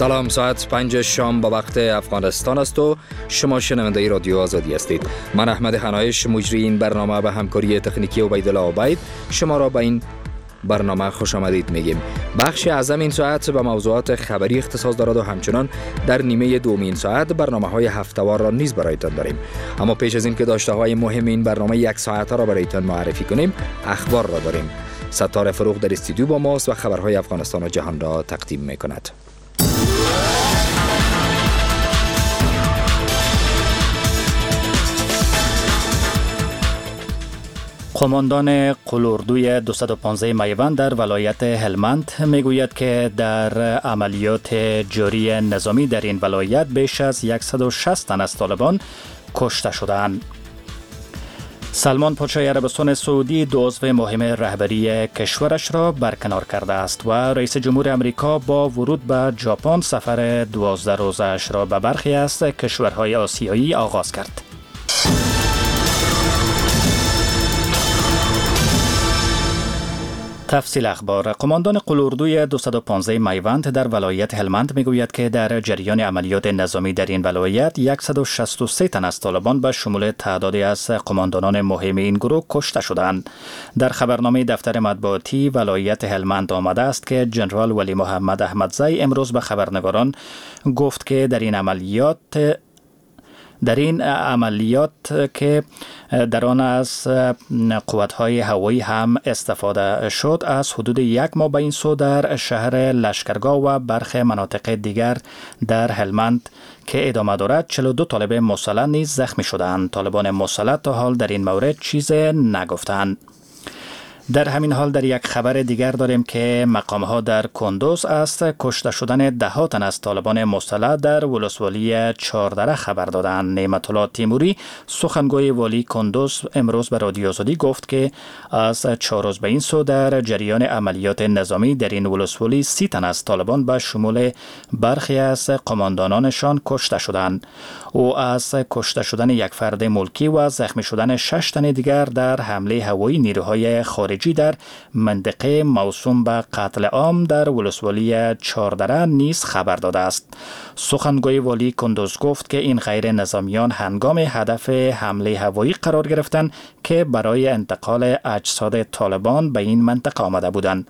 سلام، ساعت 5 شام با وقت افغانستان است و شما شنونده رادیو آزادی هستید. من احمد حنایش، مجری این برنامه به همکاری تکنیکی عبیدالله عبید شما را به این برنامه خوش آمدید میگیم. بخش اعظم این ساعت به موضوعات خبری اختصاص دارد و همچنان در نیمه دومین ساعت برنامه‌های هفته‌وار را نیز برایتان داریم. اما پیش از این که داشته‌های مهم این برنامه یک ساعته را برایتان معرفی کنیم، اخبار را داریم. ستاره فروغ در استودیو با ماست و خبرهای افغانستان و جهان را تقدیم می‌کند. قماندان قلاردوی 215 میوند در ولایت هلمند میگوید که در عملیات جاری نظامی در این ولایت بیش از 160 تن از طالبان کشته شدند. سلمان پادشاه عربستان سعودی دو عضو مهم رهبری کشورش را برکنار کرده است و رئیس جمهور امریکا با ورود به ژاپن سفر 12 روزه‌اش را به برخی از کشورهای آسیایی آغاز کرد. تفصیل اخبار. قماندان قلاردوی 215 میوند در ولایت هلمند میگوید که در جریان عملیات نظامی در این ولایت 163 تن از طالبان به شمول تعدادی از قماندانان مهم این گروه کشته شدند. در خبرنامه دفتر مطبوعاتی ولایت هلمند آمده است که جنرال ولی محمد احمدزی امروز به خبرنگاران گفت که در این عملیات که در آن از قوت‌های هوایی هم استفاده شد، از حدود یک ماه به این سو در شهر لشکرگاه و برخی مناطق دیگر در هلمند که ادامه دارد 42 طالب مسلح نیز زخمی شدند. طالبان مسلح تا حال در این مورد چیز نگفتند. در همین حال در یک خبر دیگر داریم که مقام‌ها در کندوز از کشته شدن ده تن از طالبان مسلح در ولسوالی چهاردره خبر دادند. نعمت الله تیموری سخنگوی والی کندوز امروز به رادیو آزادی گفت که از 4 روز به این سو در جریان عملیات نظامی در این ولسوالی 30 تن از طالبان به شمول برخی از قماندانانشان کشته شدند. او از کشته شدن یک فرد ملکی و زخمی شدن 6 تن دیگر در حمله هوایی نیروهای خارجی در منطقه موسوم به قتل عام در ولسوالی چهاردره نیز خبر داده است. سخنگوی والی کندوز گفت که این غیر نظامیان هنگام هدف حمله هوایی قرار گرفتند که برای انتقال اجساد طالبان به این منطقه آمده بودند.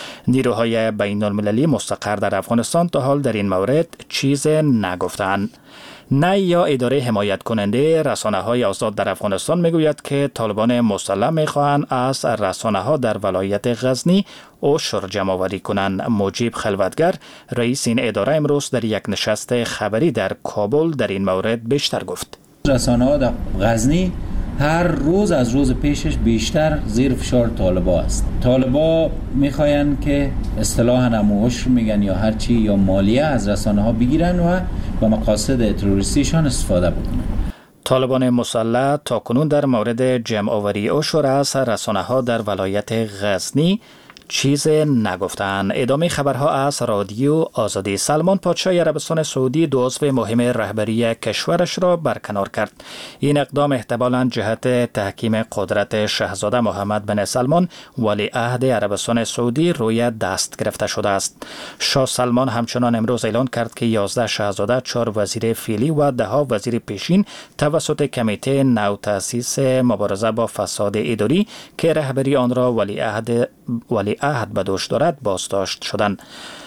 نیروهای بین المللی مستقر در افغانستان تا حال در این مورد چیز نگفتند. نه یا اداره حمایت کننده رسانه های آزاد در افغانستان میگوید که طالبان مسلح میخواهند از رسانه ها در ولایت غزنی عشر جمع آوری کنند. مجیب خلوتگر رئیس این اداره امروز در یک نشست خبری در کابل در این مورد بیشتر گفت. رسانه ها در غزنی هر روز از روز پیشش بیشتر زیر فشار طالبا است. طالبا میخواین که اصطلاحاً هم عشر میگن یا هرچی یا مالیه از رسانه ها بگیرن و به مقاصد تروریستیشان استفاده بکنن. طالبان مسلح تاکنون در مورد جمع آوری عشر از رسانه ها در ولایت غزنی چیز نگفتند. ادامه خبرها از رادیو آزادی. سلمان پادشاه عربستان سعودی دو عضو مهم رهبری کشورش را برکنار کرد. این اقدام احتمالاً جهت تحکیم قدرت شاهزاده محمد بن سلمان ولی عهد عربستان سعودی روی دست گرفته شده است. شاه سلمان همچنان امروز اعلان کرد که 11 شاهزاده، 4 وزیر فعلی و 10 وزیر پیشین توسط کمیته نوتأسیس مبارزه با فساد اداری که رهبری آن را ولی عهد به دوش دارد بازداشت شدند.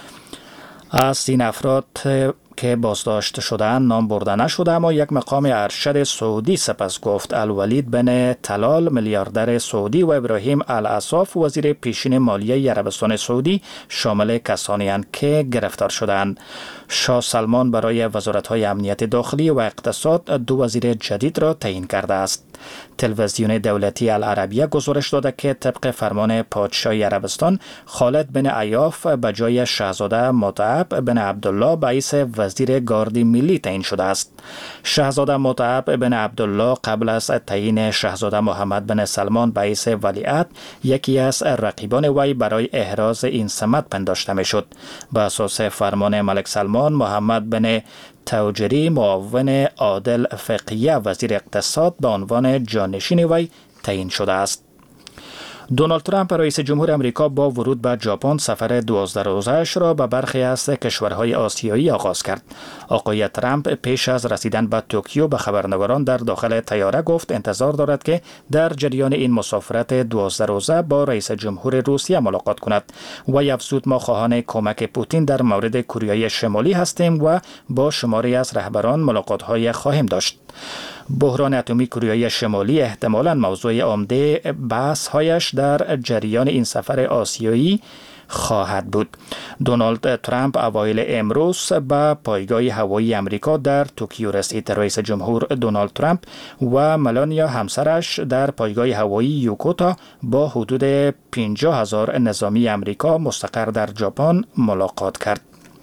از این افراد که بازداشت شدند نام برده نشده، اما یک مقام ارشد سعودی سپس گفت. الولید بن طلال میلیاردر سعودی و ابراهیم العصاف وزیر پیشین مالیه عربستان سعودی شامل کسانی اند که گرفتار شدند. شاه سلمان برای وزارت‌های امنیت داخلی و اقتصاد 2 وزیر جدید را تعیین کرده است. تلویزیون دولتی العربیه گزارش داده که طبق فرمان پادشاه عربستان خالد بن عیاف به جای شاهزاده متعب بن عبدالله رئیس وزیر گارد ملی تعیین شده است. شاهزاده متعب بن عبدالله قبل از تعیین شاهزاده محمد بن سلمان رئیس ولیعهد یکی از رقیبان وی برای احراز این سمت پنداشته میشد. به اساس فرمان ملک سلمان، محمد بن توجری معاون عادل فقیه وزیر اقتصاد به عنوان جانشین وی تعیین شده است. دونالد ترامپ رئیس جمهور آمریکا با ورود به ژاپن سفر 12 روزه‌اش را به برخی از کشورهای آسیایی آغاز کرد. آقای ترامپ پیش از رسیدن به توکیو به خبرنگاران در داخل طیاره گفت انتظار دارد که در جریان این مسافرت 12 روزه با رئیس جمهور روسیه ملاقات کند و افزود ما خواهان کمک پوتین در مورد کره شمالی هستیم و با شماری از رهبران ملاقات‌های خواهیم داشت. بحران اتمی کره شمالی احتمالاً موضوع عمده بحث‌هایش در جریان این سفر آسیایی خواهد بود. دونالد ترامپ اوایل امروز به پایگاه هوایی آمریکا در توکیو رسید. رئیس جمهور دونالد ترامپ و ملانیا همسرش در پایگاه هوایی یوکوتا با حدود 50,000 نظامی آمریکا مستقر در ژاپن ملاقات کرد.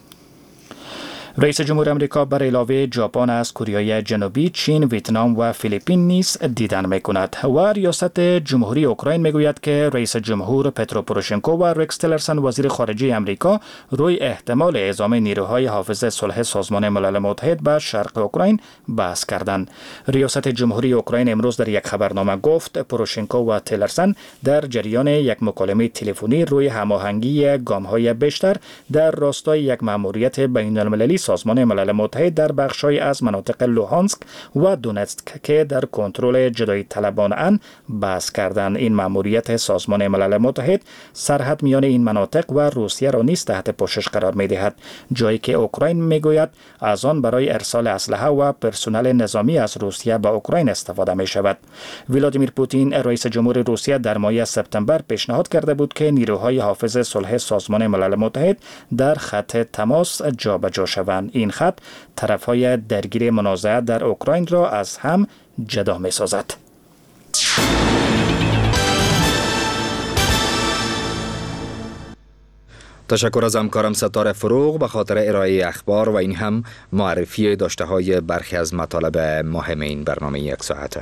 رئیس جمهور آمریکا بر علاوه ژاپن از کره جنوبی، چین، ویتنام و فیلیپین نیز دیدن می‌کند و ریاست جمهوری اوکراین میگوید که رئیس جمهور پترو پوروشنکو و رکس تیلرسن وزیر خارجه آمریکا روی احتمال اعزام نیروهای حافظ صلح سازمان ملل متحد به شرق اوکراین بحث کردند. ریاست جمهوری اوکراین امروز در یک خبرنامه گفت پوروشنکو و تیلرسن در جریان یک مکالمه تلفنی روی هماهنگی گام‌های بیشتر در راستای یک مأموریت بین‌المللی سازمان ملل متحد در بخش‌های از مناطق لوهانسک و دونتسک که در کنترل جدایی طلبان بحث کردند. این مأموریت سازمان ملل متحد سرحد میان این مناطق و روسیه را نیز تحت پوشش قرار می‌دهد، جایی که اوکراین میگوید از آن برای ارسال اسلحه و پرسنل نظامی از روسیه به اوکراین استفاده می‌شود. ولادیمیر پوتین رئیس جمهور روسیه در ماه سپتامبر پیشنهاد کرده بود که نیروهای حافظ صلح سازمان ملل متحد در خط تماس جابجا شوند. این خط طرف‌های درگیر منازعه در اوکراین را از هم جدا می‌سازد. تشکر از همکارم ستاره فروغ به خاطر ارائه اخبار و این هم معرفی داشته‌های برخی از مطالب مهم این برنامه یک ساعته.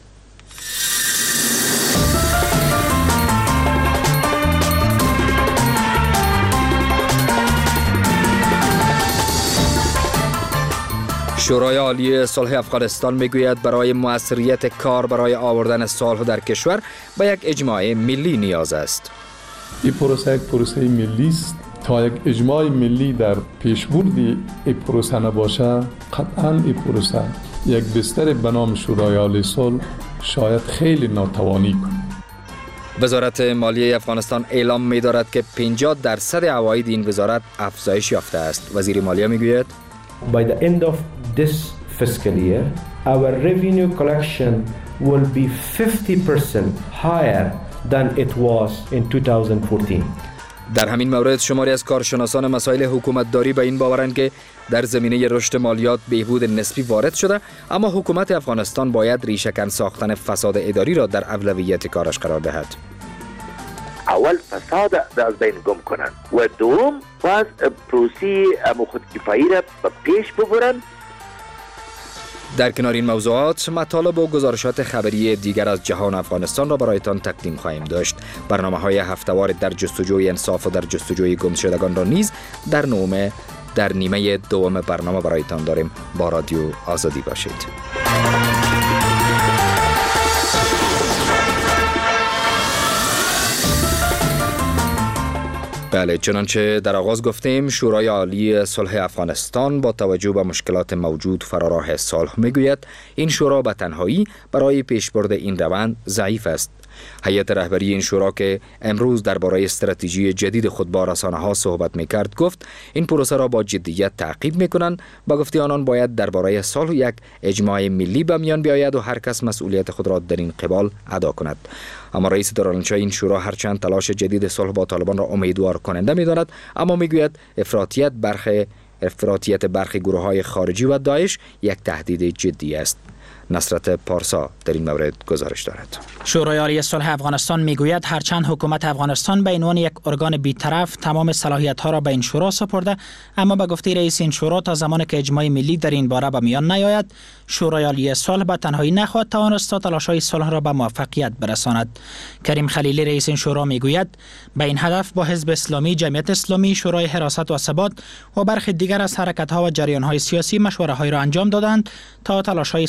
شورای عالی صلح افغانستان میگوید برای موثریت کار برای آوردن صلح در کشور به یک اجماع ملی نیاز است. این پروسه یک پروسه ملی است. تا یک اجماع ملی در پیشبرد این پروسه نباشه، قطعاً این پروسه یک بستر به نام شورای عالی صلح شاید خیلی ناتوانی کند. وزارت مالیه افغانستان اعلام می‌دارد که 50% عواید این وزارت افزایش یافته است. وزیر مالیه میگوید By the end of this fiscal year, our revenue collection will be 50% higher than it was in 2014. در همین مورد شماری از کارشناسان مسائل حکومتداری به این باورند که در زمینه رشد مالیات بهبود نسبی وارد شده، اما حکومت افغانستان باید ریشه‌کن ساختن فساد اداری را در اولویت کارش قرار دهد. اول فساد را از بین گم کنند و دوم باز پروسی خودکفایی را به پیش ببرند. در کنار این موضوعات مطالب و گزارشات خبری دیگر از جهان افغانستان را برایتان تقدیم خواهیم داشت. برنامه‌های هفته‌وار در جستجوی انصاف و در جستجوی گمشدگان را نیز در نیمه دوم برنامه برایتان داریم. با رادیو آزادی باشید. بله، چنانچه در آغاز گفتیم شورای عالی صلح افغانستان با توجه به مشکلات موجود فراراه صلح میگوید این شورا به تنهایی برای پیشبرد این روند ضعیف است. هیئت رهبری این شورا که امروز درباره استراتژی جدید خود با رسانه‌ها صحبت می‌کرد گفت این پروسه را با جدیت تعقیب می‌کنند. با گفته آنان باید درباره صلح یک اجماع ملی به میان بیاید و هر کس مسئولیت خود را در این قبال ادا کند. اما رئیس دارالانشای این شورا هرچند تلاش جدید صلح با طالبان را امیدوار کننده می‌داند، اما می‌گوید افراطیت برخی گروه‌های خارجی و داعش یک تهدید جدی است. نصرت پارسا در این مورد گزارش دارد. شورای عالی صلح افغانستان میگوید هرچند حکومت افغانستان به عنوان یک ارگان بی‌طرف تمام صلاحیت‌ها را به این شورا سپرده، اما به گفته رئیس این شورا تا زمانی که اجماع ملی در این باره به میان نیاید، شورای عالی صلح به تنهایی نخواهد توانست تا تلاش‌های صلح را به موفقیت برساند. کریم خلیلی رئیس این شورا میگوید به این هدف با حزب اسلامی، جمعیت اسلامی، شورای حراست و ثبات و برخی دیگر از حرکت‌ها و جریان‌های سیاسی مشوره‌هایی را انجام دادند تا تلاش‌های صلح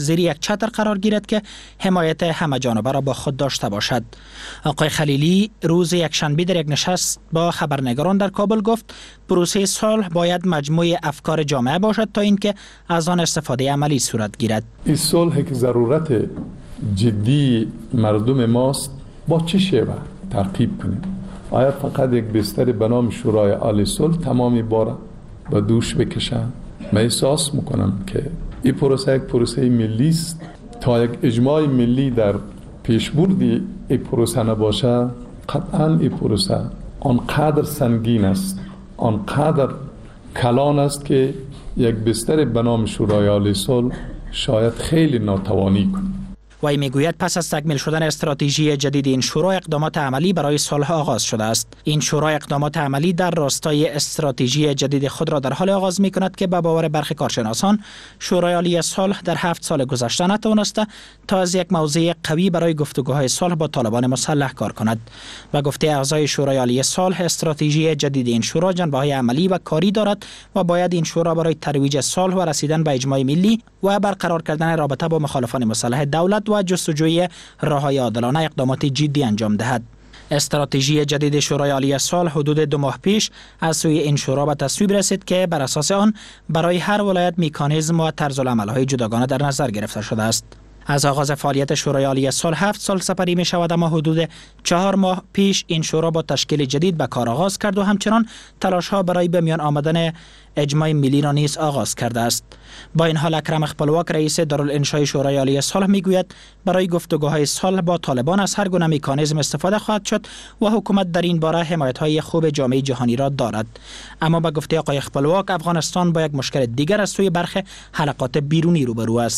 زیر یک چتر قرار گیرد که حمایت همه جانبه را با خود داشته باشد. آقای خلیلی روز یکشنبه در یک نشست با خبرنگاران در کابل گفت پروسه صلح باید مجموعه افکار جامعه باشد تا اینکه از آن استفاده عملی صورت گیرد. این صلح که ضرورت جدی مردم ماست، با چه شیوه تعقیب کنیم؟ آیا فقط یک بستر به نام شورای عالی صلح تمامی بار به دوش بکشن؟ من احساس میکنم که این پروسه یک پروسه ملی است. تا یک اجماع ملی در پیشبردی این پروسه نباشه، قطعا این پروسه آنقدر سنگین است، آنقدر کلان است که یک بستر به نام شورای عالی صلح شاید خیلی ناتوانی کنه. وی میگوید پس از تکمیل شدن استراتژی جدید این شورا اقدامات عملی برای صلح آغاز شده است. این شورا اقدامات عملی در راستای استراتژی جدید خود را در حال آغاز می کند که به باور برخی کارشناسان شورای عالی صلح در 7 سال گذشته نتوانسته تا از یک موضع قوی برای گفتگوهای صلح با طالبان مسلح کار کند. و گفته اعضای شورای عالی صلح استراتژی جدید این شورا جنبه‌های عملی و کاری دارد و باید این شورا برای ترویج صلح و رسیدن به اجماع ملی و برقرار کردن رابطه با مخالفان مسلح دولت و جستجوی راه‌های عادلانه اقدامات جدی انجام دهد. استراتژی جدید شورای عالی صلح حدود 2 ماه پیش از سوی این شورا به تصویب رسید که بر اساس آن برای هر ولایت مکانیزم و طرزالعمل‌های جداگانه در نظر گرفته شده است. از آغاز فعالیت شورای عالی صلح 7 سال سپری می شود، اما حدود 4 ماه پیش این شورا با تشکیل جدید به کار آغاز کرد و همچنان تلاش‌ها برای به میان آمدن اجماع ملی را نیز آغاز کرده است. با این حال اکرم اخپلواک رئیس دارالانشای شورای عالی صلح میگوید برای گفتگوهای صلح با طالبان از هر گونه مکانیزم استفاده خواهد شد و حکومت در این باره حمایت‌های خوب جامعه جهانی را دارد. اما به گفته آقای اخپلواک افغانستان با یک مشکل دیگر از سوی برخی حلقات بیرونی روبرو است.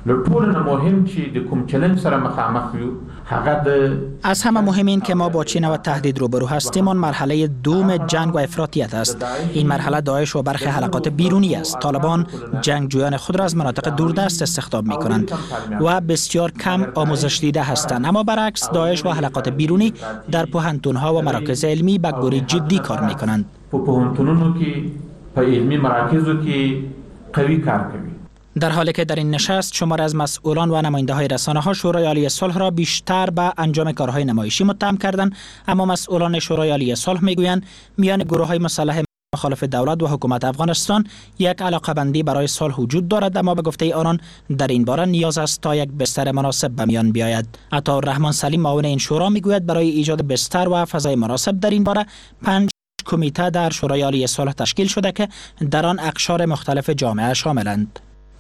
از همه مهم این که ما با چین و تهدید روبرو هستیم آن مرحله دوم جنگ و افراطیت است. این مرحله داعش و برخی حلقات بیرونی است. طالبان جنگجویان خود را از مناطق دوردست استخدام می کنند و بسیار کم آموزش دیده هستند، اما برعکس داعش و حلقات بیرونی در پوهنتون‌ها و مراکز علمی به گوری جدی کار می کنند. در حالی که در این نشست شمار از مسئولان و نماینده‌های رسانه‌ها شورای عالی صلح را بیشتر به انجام کارهای نمایشی متهم کردند، اما مسئولان شورای عالی صلح میگویند میان گروه‌های مسلح مخالف دولت و حکومت افغانستان یک علاقه‌بندی برای صلح وجود دارد، اما به گفته آنان در این باره نیاز است تا یک بستر مناسب به میان بیاید. عطاالرحمن سلیم معاون این شورا میگوید برای ایجاد بستر و فضای مناسب در این باره 5 کمیته در شورای عالی صلح تشکیل شده که در آن اقشار مختلف جامعه شاملند.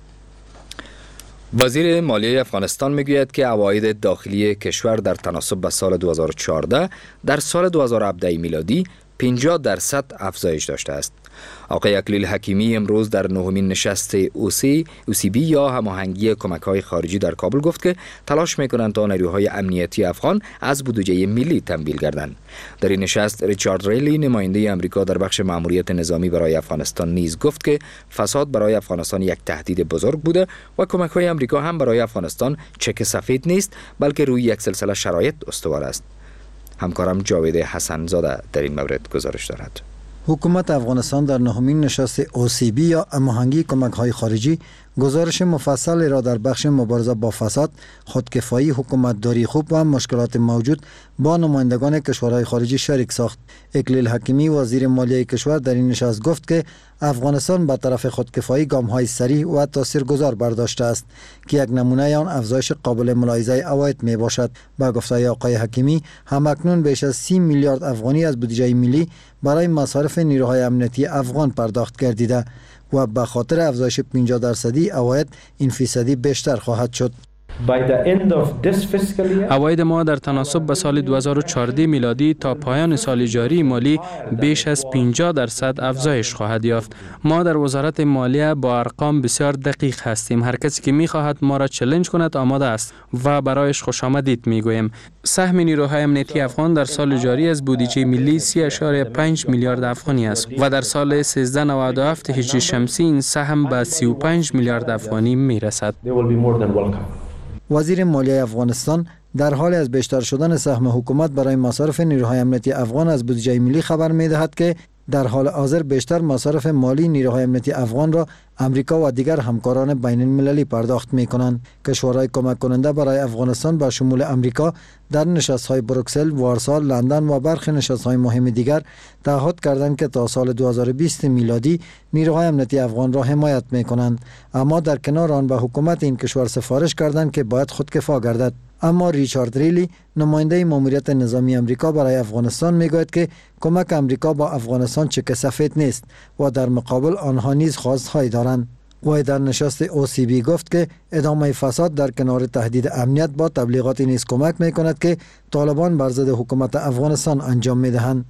وزیر مالیه افغانستان میگوید که عواید داخلی کشور در تناسب به سال 2014 در سال 2017 میلادی 50% افزایش داشته است. آقای اکلیل حکیمی امروز در 9مین نشست OCB یا هماهنگی کمک‌های خارجی در کابل گفت که تلاش می‌کنند تا نیروهای امنیتی افغان از بودجه ملی تمویل گردند. در این نشست ریچارد ریلی نماینده آمریکا در بخش مأموریت نظامی برای افغانستان نیز گفت که فساد برای افغانستان یک تهدید بزرگ بوده و کمک‌های آمریکا هم برای افغانستان چک سفید نیست بلکه روی یک سلسله شرایط استوار است. همکارم جاوید حسن زاده در این مورد گزارش دارد. حکومت افغانستان در 9مین نشست OCB یا هماهنگی کمک‌های خارجی گزارش مفصل را در بخش مبارزه با فساد، خودکفایی، حکومتداری خوب و مشکلات موجود با نمایندگان کشورهای خارجی شریک ساخت. اکلیل حکیمی وزیر مالیه کشور در این نشست گفت که افغانستان به طرف خودکفایی گام‌های سریع و تاثیرگذار برداشته است که یک نمونه آن افزایش قابل ملاحظه عواید می باشد. با گفته آقای حکیمی همکنون بیش از 30 میلیارد افغانی از بودجه ملی برای مصارف نیروهای امنیتی افغان پرداخت گردیده و به خاطر افزایش 50% عواید این فیصدی بیشتر خواهد شد. عواید ما در تناسب به سال 2014 میلادی تا پایان سال جاری مالی بیش از 50% افزایش خواهد یافت. ما در وزارت مالیه با ارقام بسیار دقیق هستیم. هر کسی که می‌خواهد ما را چالش کند آماده است و برایش خوشامدید میگوییم. سهم نیروهای امنیتی افغان در سال جاری از بودجه ملی 30.5 میلیارد افغانی است و در سال 1397 هجری شمسی این سهم به 35 میلیارد افغانی میرسد. وزیر مالیه افغانستان در حال از بیشتر شدن سهم حکومت برای مصارف نیروهای امنیتی افغان از بودجه ملی خبر می‌دهد که در حال حاضر بیشتر مصارف مالی نیروهای امنیتی افغان را امریکا و دیگر همکاران بین المللی پرداخت می کنند. کشورهای کمک کننده برای افغانستان با شمول امریکا در نشست‌های بروکسل، وارسا، لندن و برخی نشست‌های مهم دیگر تعهد کردند که تا سال 2020 میلادی نیروهای امنیتی افغان را حمایت می کنند، اما در کنار آن به حکومت این کشور سفارش کردند که باید خودکفا گردد. اما ریچارد ریلی، نماینده ماموریت نظامی امریکا برای افغانستان، میگوید که کمک امریکا با افغانستان چک سفید نیست و در مقابل آنها نیز خواستهایی دارند. وی در نشست OCB گفت که ادامه فساد در کنار تهدید امنیت با تبلیغاتی نیز کمک می کند که طالبان بر ضد حکومت افغانستان انجام می دهند.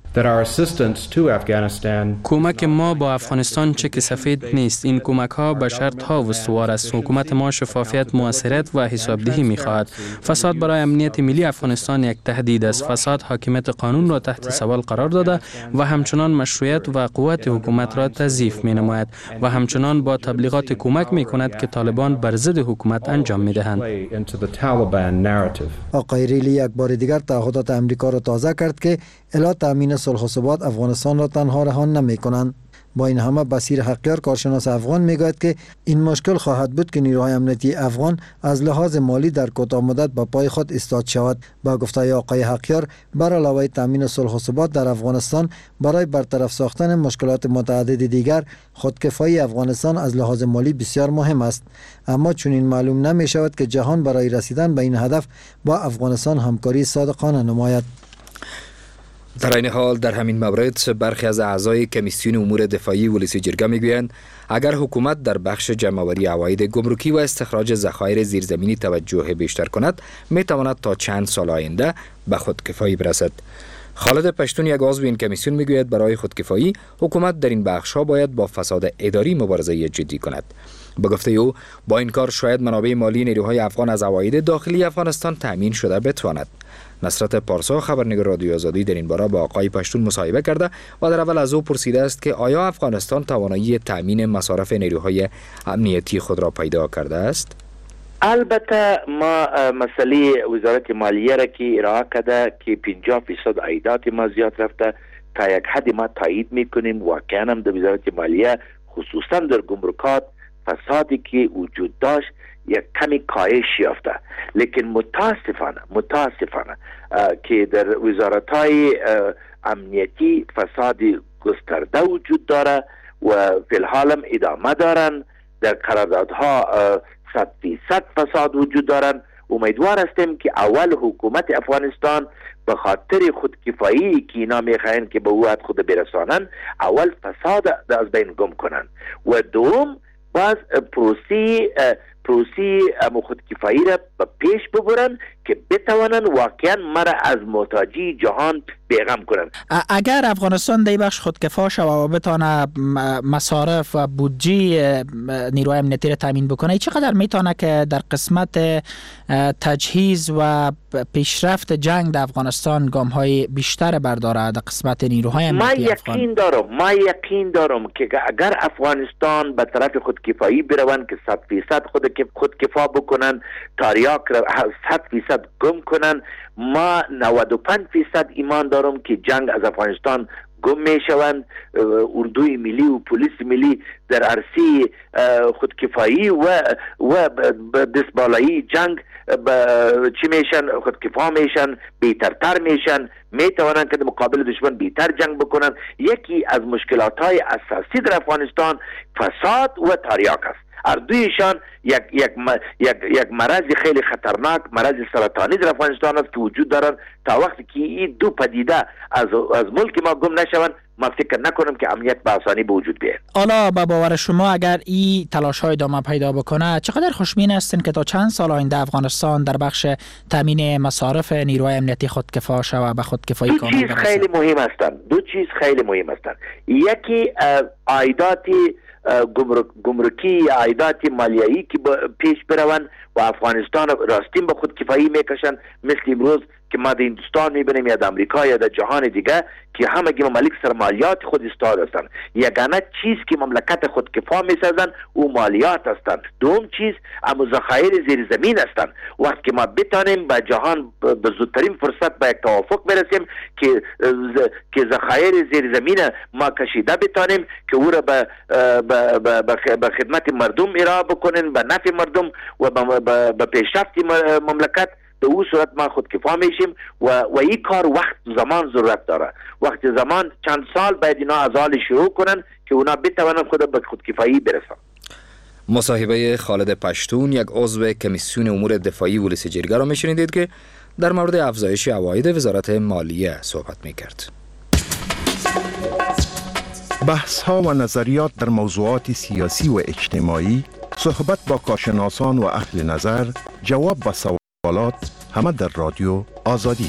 کمک ما با افغانستان چک سفید نیست. این کمک ها به شرط ها استوار است. حکومت ما شفافیت، موثریت و حسابدهی می خواهد. فساد برای امنیت ملی افغانستان یک تهدید است. فساد حاکمیت قانون را تحت سوال قرار داده و همچنان مشروعیت و قوت حکومت را تضعیف می نماید و همچنان با تبلیغات کمک می کند که طالبان بر ضد حکومت انجام می دهند. آقای ریلی یک بار دیگر تعهدات امریکا را تازه کرد که الی تامین صلح و ثبات افغانستان را تنها رهان نمی کنند. با این همه بصیر حقیار، کارشناس افغان، میگوید که این مشکل خواهد بود که نیروهای امنیتی افغان از لحاظ مالی در کوتاه مدت به پای خود ایستاد شود. با گفته آقای حقیار، بر علاوه تامین صلح و ثبات در افغانستان، برای برطرف ساختن مشکلات متعدد دیگر خودکفایی افغانستان از لحاظ مالی بسیار مهم است. اما چون این معلوم نمی شود که جهان برای رسیدن به این هدف با افغانستان همکاری صادقانه نماید. در این حال در همین مورد برخی از اعضای کمیسیون امور دفاعی ولسی جرگه میگویند اگر حکومت در بخش جمع‌آوری عواید گمرکی و استخراج ذخایر زیرزمینی توجه بیشتر کند، میتواند تا چند سال آینده به خودکفایی برسد. خالد پشتون، یک عضو این کمیسیون، میگوید برای خودکفایی حکومت در این بخش‌ها باید با فساد اداری مبارزه جدی کند. به گفته او با این کار شاید منابع مالی نیروهای افغان از عواید داخلی افغانستان تامین شده بتواند. نصرت پارسا، خبرنگار رادیو آزادی، در این باره با آقای پشتون مصاحبه کرده و در اول از او پرسیده است که آیا افغانستان توانایی تامین مصارف نیروهای امنیتی خود را پیدا کرده است؟ البته ما مسئله وزارت مالیه را که ارائه کرده که 50% عایدات ما زیاد رفته، تا یک حد ما تایید میکنیم. واقعا هم در وزارت مالیه خصوصا در گمرکات فسادی که وجود داشت یک کمی کاهش یافته، لیکن متاسفانه که در وزارت‌های امنیتی فساد گسترده وجود داره و فی الحال هم ادامه دارن. در قراردادها 100% فساد وجود دارن. امیدوار هستیم که اول حکومت افغانستان به خاطر خودکفایی که اینا میخواین که به وعد خود برسانن، اول فساد از بین گم کنن و دوم باز پروسی خودکفایی را به پیش ببرن که بتوانن واقعا مرا از محتاجی جهان بیغم کنن. اگر افغانستان در بخش خودکفا شود و بتونه مصارف و بودجه نیروی امنیتی را تامین بکنه، چقدر میتونه که در قسمت تجهیز و پیشرفت جنگ در افغانستان گام‌های بیشتر برداره در قسمت نیروهای امنیتی افغان؟ ما یقین دارم که اگر افغانستان به طرف خودکفایی بروند که 100% خودکفا بکنن، تاریاک را 100% گم کنن، ما 95% ایمان دارم که جنگ از افغانستان گم می شوند. اردوی ملی و پلیس ملی در عرصه خودکفایی و دستبالایی جنگ چی میشن؟ خودکفا میشن، بهترتر میشن، میتوانند که در مقابل دشمن بهتر جنگ بکنن. یکی از مشکلات های اساسی در افغانستان فساد و تاریاک است. اردویشان یک مرض خیلی خطرناک، مرض سرطانی در افغانستان است که وجود دارد. تا وقتی که این دو پدیده از ملک ما گم نشوند، ما فکر نکنم که امنیت به آسانی به وجود بیاید. حالا به باور شما اگر این تلاش‌های ادامه پیدا بکنه، چقدر خوشبین هستین که تا چند سال آینده افغانستان در بخش تامین مصارف نیروهای امنیتی خودکفا شود، به خودکفایی کامل برسد؟ دو چیز خیلی مهم هستند. یکی عایدات گمرکی، عایدات مالیایی که پیش بروند و افغانستان راستین به خودکفایی میکشن. مثل امروز که ما در هندوستان میبینیم یا در امریکا یا در جهان دیگه که همگی ممالک سر مالیات خود استاد هستند. یگانه چیز که مملکت خودکفا میسازند او مالیات هستند. دوم چیز اما ذخایر زیر زمین هستند. وقتی که ما بتانیم به جهان به زودترین فرصت به یک توافق برسیم که ذخایر زیر زمین ما کشیده بتانیم که او را به خدمت مردم ارائه بکنن، به نفع مردم و به پیشرفت مملکت، به او صورت ما خودکفا میشیم و این کار وقت زمان ضرورت داره. وقت زمان چند سال باید اینا از حال شروع کنن که اونا بتوانن خود به خودکفایی برسن. مصاحبه خالد پشتون، یک عضو کمیسیون امور دفاعی ولس جرگه را میشنیدید که در مورد افزایش عواید وزارت مالیه صحبت میکرد. بحث ها و نظریات در موضوعات سیاسی و اجتماعی، صحبت با کارشناسان و اهل نظر، جواب به سوالات، همه در رادیو آزادی.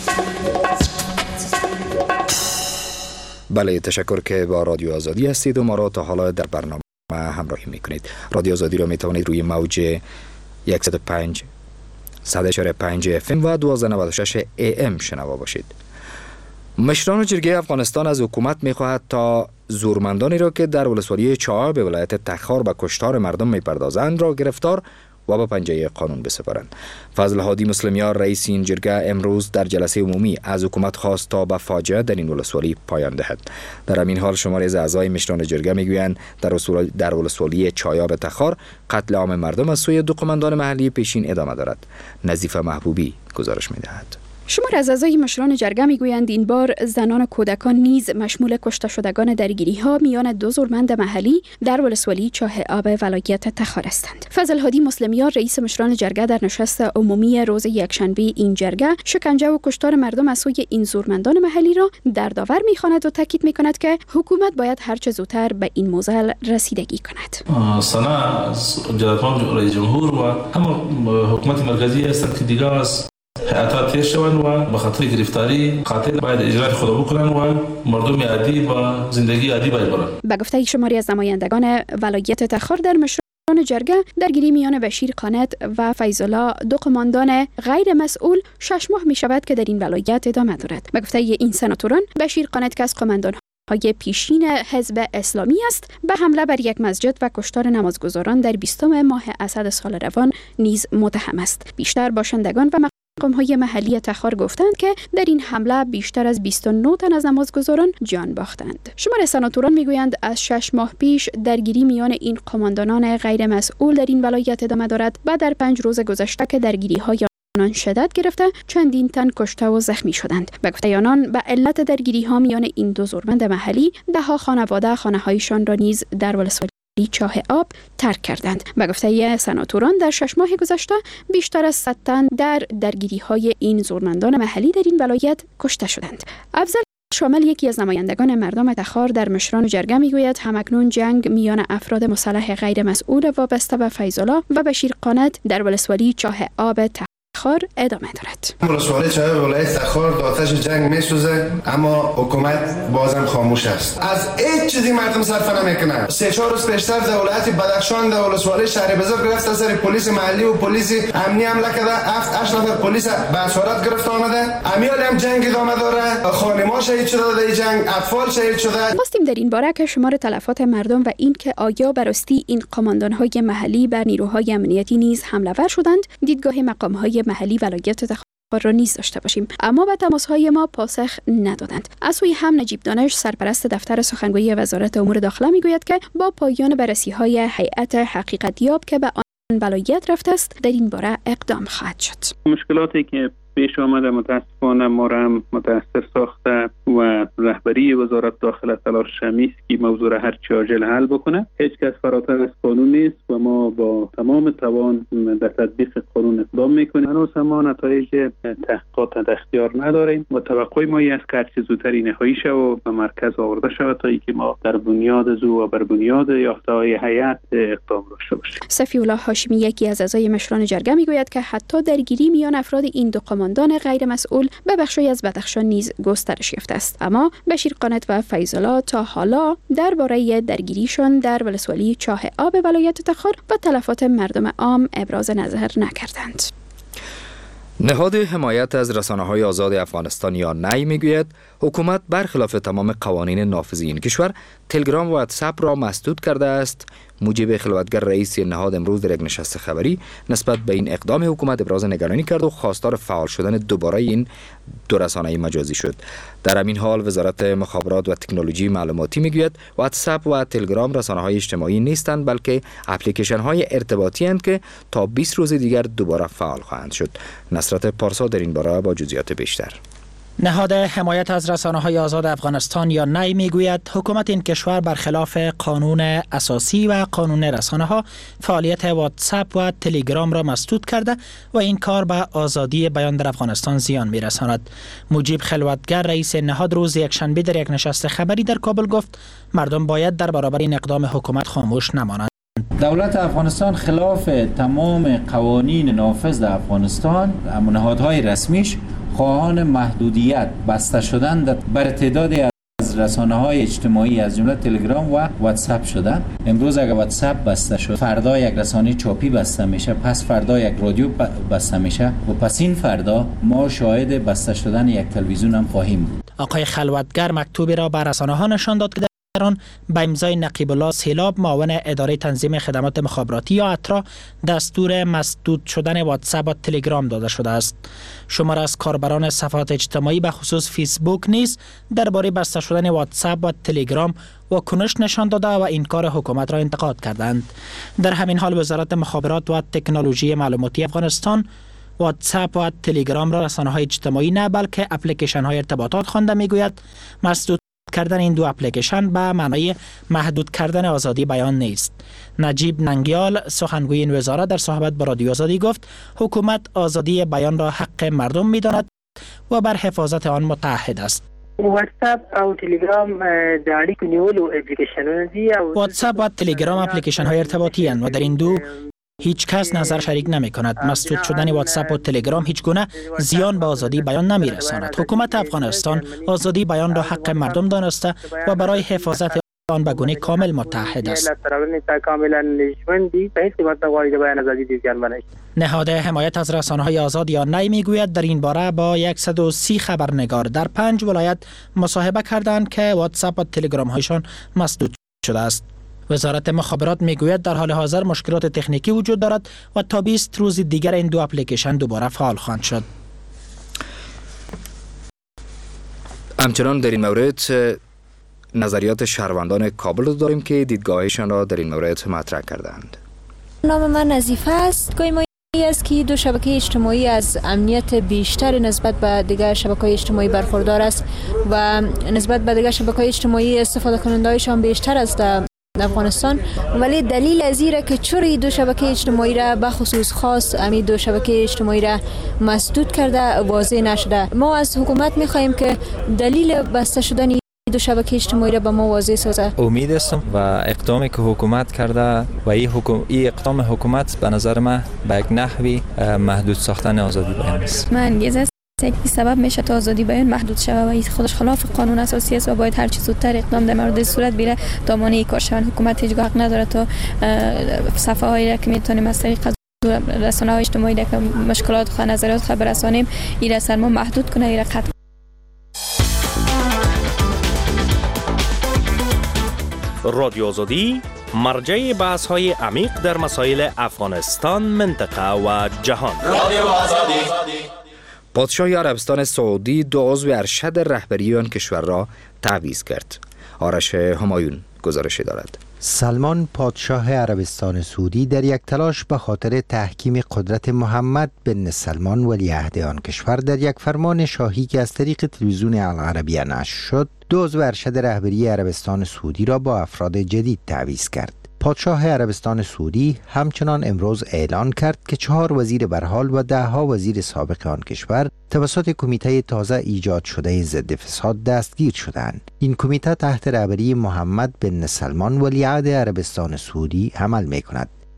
بله، تشکر که با رادیو آزادی هستید و ما را تا حالا در برنامه همراهی میکنید. رادیو آزادی را میتوانید روی موج 105.5 FM و 1296 AM شنوا باشید. مشران جرگه افغانستان از حکومت میخواهد تا زورمندانی را که در ولسوالی چاه به ولایت تخار به کشتار مردم میپردازند را گرفتار و به پنجه قانون بسپارند. فضل هادی مسلمیار رئیس این جرگه امروز در جلسه عمومی از حکومت خواست تا به فاجعه در این ولسوالی پایان دهد. در همین حال شماری از اعضای مشران جرگه میگویند در ولسوالی چایاب تخار قتل عام مردم از سوی دو قماندان محلی پیشین ادامه دارد. نظیفه محبوبی گزارش میدهد. شمار از اعضای مشران جرگه میگویند این بار زنان و کودکان نیز مشمول کشته شدگان درگیری‌ها میان دو زورمند محلی در ولسوالی چاه آب ولایت تخار هستند. فضل هادی مسلمیار رئیس مشران جرگه در نشست عمومی روز یکشنبه این جرگه شکنجه و کشتار مردم از سوی این زورمندان محلی را در داور میخواند و تاکید میکند که حکومت باید هر چه زودتر به این موضوع رسیدگی کند. سنا جلسه رئیس جمهور و هم حکومت مرکزی هستند که دیگه از اطاعت شوند و به خاطر گرفتاری قاتل باید اجرای خود بکنن و مردم عادی با زندگی عادی باید برن. به گفته شماری از نمایندگان ولایت تخار در مشران جرگه درگیری میان بشیر قانت و فیض الله دو قماندان غیر مسئول 6 ماه می شود که در این ولایت ادامه دارد. به گفته این سناتوران بشیر قانت که از قماندان های پیشین حزب اسلامی است به حمله بر یک مسجد و کشتار نمازگزاران در 20 ماه اسد سال روان نیز متهم است. بیشتر باشندگان و مقام‌های محلی تخار گفتند که در این حمله بیشتر از 29 تن از نمازگزاران جان باختند. شمار سناتوران میگویند از 6 ماه پیش درگیری میان این قماندانان غیر مسئول در این ولایت ادامه دارد و در 5 روز گذشته که درگیری‌های آنان شدت گرفته چندین تن کشته و زخمی شدند. به گفته آنان به علت درگیری‌ها میان این دو زورمند محلی ده‌ها خانواده خانه‌هایشان را نیز در ولسوالی چاه آب ترک کردند. به گفته سناتوران در 6 ماه گذشته بیشتر از 100 تن در درگیری‌های این زورمندان محلی در این ولایت کشته شدند. افضل شامل یکی از نمایندگان مردم تخار در مشران جرگه میگوید همکنون جنگ میان افراد مسلح غیر مسئول وابسته به فیض الله و بشیر قانت در ولسوالی چاه آب تخار ادامه دارد. ولسوالی چاه ولایت تخار آتش جنگ میسوزه اما حکومت بازم خاموش است. از هیچ چیزی مردم صرف نمیکنه. 3-4 روز پیشتر در ولایت بدخشان در ولسوالی شهر بزرگ گرفت از سر پلیس محلی و پلیس امنی حمله کرده. 7-8 نفر پلیس به اسارت گرفت آمده. امیال هم جنگ ادامه داره. خانم‌ها شهید شده در جنگ، اطفال شهید شده. خواستیم در این باره که شمار تلفات مردم و این که آیا براستی این قماندان‌های محلی بر نیروهای امنیتی نیز حمله ور شدند دیدگاه مقام‌های محلی ولایت تخار را نیز داشته باشیم، اما به تماس‌های ما پاسخ ندادند. از سوی هم نجیب دانش سرپرست دفتر سخنگوی وزارت امور داخله میگوید که با پایان بررسی‌های هیئت حقیقت یاب که به آن ولایت رفته است در این باره اقدام خواهد شد. مشکلاتی که پیش آمده متاسفانه ما را هم متاثر ساخته و رهبری وزارت داخله تلاش است که موضوع را هر چه عاجل حل بکنه. هیچ کس فراتر از قانون نیست و ما با تمام توان در تطبیق قانون اقدام میکنیم. هنوز ما نتایج تحقیقات در اختیار نداریم و توقع ما است که هر چه زودتر نهایی شود و به مرکز آورده شود تا اینکه ما در بنیاد زو و بر بنیاد یافته‌های هیئت اقدام داشته باشیم. صفی الله هاشمی یکی از اعضای مشران جرگه میگوید که حتی درگیری میان افراد این دو قماندان غیر مسئول به بخشی از بدخشان نیز گسترش یافته است، اما بشیر قانت و فیض الله تا حالا درباره درگیریشان در ولسوالی چاه آب ولایت تخار و تلفات مردم عام ابراز نظر نکردند. نهاد حمایت از رسانه‌های آزاد افغانستان یا نی میگوید حکومت برخلاف تمام قوانین نافذی این کشور تلگرام و واتساپ را مسدود کرده است. موجب خلوتگر رئیس نهاد امروز در یک نشست خبری نسبت به این اقدام حکومت ابراز نگرانی کرد و خواستار فعال شدن دوباره این دو رسانه مجازی شد. در همین حال وزارت مخابرات و تکنولوژی معلوماتی میگوید واتساپ و تلگرام رسانه‌های اجتماعی نیستند بلکه اپلیکیشن‌های ارتباطی اند که تا 20 روز دیگر دوباره فعال خواهند شد. نصرت پارسا در این باره با جزئیات بیشتر. نهاد حمایت از رسانه‌های آزاد افغانستان یا نی میگوید حکومت این کشور برخلاف قانون اساسی و قانون رسانه‌ها فعالیت واتساپ و تلگرام را مسدود کرده و این کار به آزادی بیان در افغانستان زیان می‌رساند. مجیب خلوتگر رئیس نهاد روز یکشنبه در یک نشست خبری در کابل گفت مردم باید در برابر این اقدام حکومت خاموش نمانند. دولت افغانستان خلاف تمام قوانین نافذ در افغانستان، نهادهای رسمیش خواهان محدودیت بسته شدن بر تعدادی از رسانه‌های اجتماعی از جمله تلگرام و واتساپ شدن. امروز اگر واتساپ بسته شد، فردا یک رسانه چاپی بسته میشه، پس فردا یک رادیو بسته میشه و پس این فردا ما شاهد بسته شدن یک تلویزیون هم خواهیم بود. آقای خلوتگر مکتوبی را به رسانه‌ها نشان داد که در آن به امضای نقیب الله سیلاب معاون اداره تنظیم خدمات مخابراتی یا اترا دستور مسدود شدن واتساپ و تلگرام داده شده است. شمار از کاربران صفحات اجتماعی به خصوص فیسبوک نیز درباره بسته شدن واتساپ و تلگرام واکنش نشان داده و این کار حکومت را انتقاد کردند. در همین حال وزارت مخابرات و تکنولوژی معلوماتی افغانستان واتساپ و تلگرام را رسانه‌های اجتماعی نه بلکه اپلیکیشن‌های ارتباطات خوانده میگوید مسدود کردن این دو اپلیکیشن به معنای محدود کردن آزادی بیان نیست. نجیب ننگیال سخنگوی این وزارت در صحبت با رادیو آزادی گفت حکومت آزادی بیان را حق مردم می‌داند و بر حفاظت آن متعهد است. واتساپ او تلگرام د اړیکو نیولو اپلیکیشنونه دي. واتساپ و تلگرام اپلیکیشن‌های ارتباطی اند و در این دو هیچ کس نظر شریک نمی کند. مسدود شدن واتساپ و تلگرام هیچ گونه زیان به آزادی بیان نمی رساند. حکومت افغانستان آزادی بیان را حق مردم دانسته و برای حفاظت آن به گونه کامل متحد است. نهاد حمایت از رسانه‌های آزاد یا نی میگوید در این باره با 130 خبرنگار در 5 ولایت مصاحبه کردند که واتساپ و تلگرام هایشان مسدود شده است. وزارت مخابرات میگوید در حال حاضر مشکلات تکنیکی وجود دارد و تا 20 روز دیگر این دو اپلیکیشن دوباره فعال خواهند شد. همچنان در این مورد نظریات شهروندان کابل رو داریم که دیدگاهشان را در این مورد مطرح کردند. نام من نظیفه است. گویمایی است که دو شبکه اجتماعی از امنیت بیشتر نسبت به دیگر شبکه‌های اجتماعی برخوردار است و نسبت به دیگر شبکه‌های اجتماعی استفاده کننده‌هایشان بیشتر است افغانستان، ولی دلیل از اینه که چوری دو شبکه اجتماعی را به خصوص خاص امی دو شبکه اجتماعی را مسدود کرده واضح نشده. ما از حکومت می‌خواهیم که دلیل بسته شدن دو شبکه اجتماعی را به ما واضح سازه. امید استم و اقدامی که حکومت کرده و این اقدام حکومت به نظر من به یک نحوی محدود ساختن آزادی بیان است. من انگیزه این سبب میشه تا آزادی بیان محدود شود و این خودش خلاف قانون اساسی است و باید هر چه زودتر اقدام در مورد صورت بگیره تا مانع کار شود. حکومت هیچ حق نداره تا صفحه هایی که میتونیم از طریق رسانه‌های اجتماعی که مشکلات خود نظریات خبر رسانیم این اصلا ما محدود کنه این قطع. رادیو آزادی مرجع بحث های عمیق در مسائل افغانستان، منطقه و جهان. رادیو آزادی. پادشاه عربستان سعودی 2 عضو ارشد رهبری آن کشور را تعویض کرد. آرش همایون گزارش دارد. سلمان پادشاه عربستان سعودی در یک تلاش به خاطر تحکیم قدرت محمد بن سلمان ولیعهد آن کشور در یک فرمان شاهی که از طریق تلویزیون العربیه نشر شد 2 عضو ارشد رهبری عربستان سعودی را با افراد جدید تعویض کرد. پادشاه عربستان سعودی همچنان امروز اعلان کرد که 4 وزیر برحال و 10 وزیر سابق آن کشور توسط کمیته تازه ایجاد شده ضد فساد دستگیر شدند. این کمیته تحت رهبری محمد بن سلمان ولیعهد عربستان سعودی عمل می کند.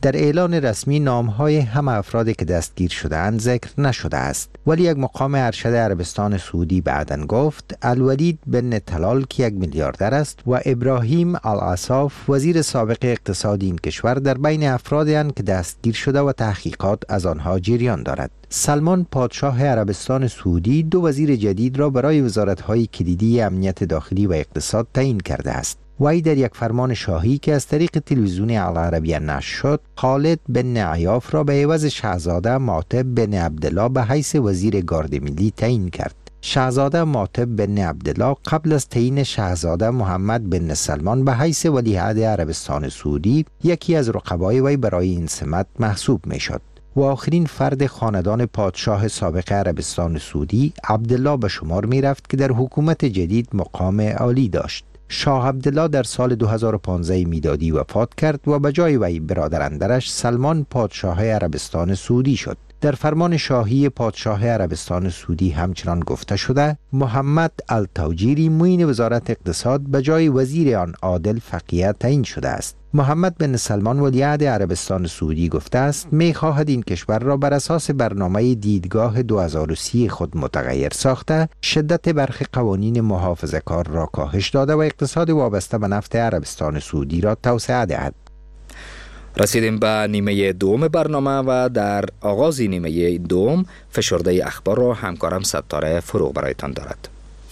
در اعلان رسمی نام‌های همه افرادی که دستگیر شده‌اند ذکر نشده است، ولی یک مقام ارشد عربستان سعودی بعداً گفت الولید بن طلال که یک میلیاردر است و ابراهیم العصاف وزیر سابق اقتصادی این کشور در بین افرادی اند که دستگیر شده و تحقیقات از آنها جریان دارد. سلمان پادشاه عربستان سعودی 2 وزیر جدید را برای وزارت‌های کلیدی امنیت داخلی و اقتصاد تعیین کرده است. وی در یک فرمان شاهی که از طریق تلویزیون العربیه نشر شد، خالد بن عیاف را به عوض شاهزاده معتب بن عبدالله به حیث وزیر گارد ملی تعیین کرد. شاهزاده معتب بن عبدالله قبل از تعیین شاهزاده محمد بن سلمان به حیث ولیعهد عربستان سعودی یکی از رقبای وی برای این سمت محسوب می شد و آخرین فرد خاندان پادشاه سابق عربستان سعودی عبدالله به شمار می رفت که در حکومت جدید مقام عالی داشت. شاه عبدالله در سال 2015 میلادی وفات کرد و به جای وی برادر اندرش سلمان پادشاه عربستان سعودی شد. در فرمان شاهی پادشاه عربستان سعودی همچنان گفته شده محمد التوجیری معین وزارت اقتصاد به جای وزیر آن عادل فقیه تعیین شده است. محمد بن سلمان ولیعهد عربستان سعودی گفته است می‌خواهد این کشور را بر اساس برنامه دیدگاه 2030 خود متغیر ساخته، شدت برخی قوانین محافظه‌کار را کاهش داده و اقتصاد وابسته به نفت عربستان سعودی را توسعه دهد. رسیدیم به نیمه دوم برنامه و در آغاز نیمه دوم فشرده اخبار را همکارم ستاره فروغ برایتان دارد.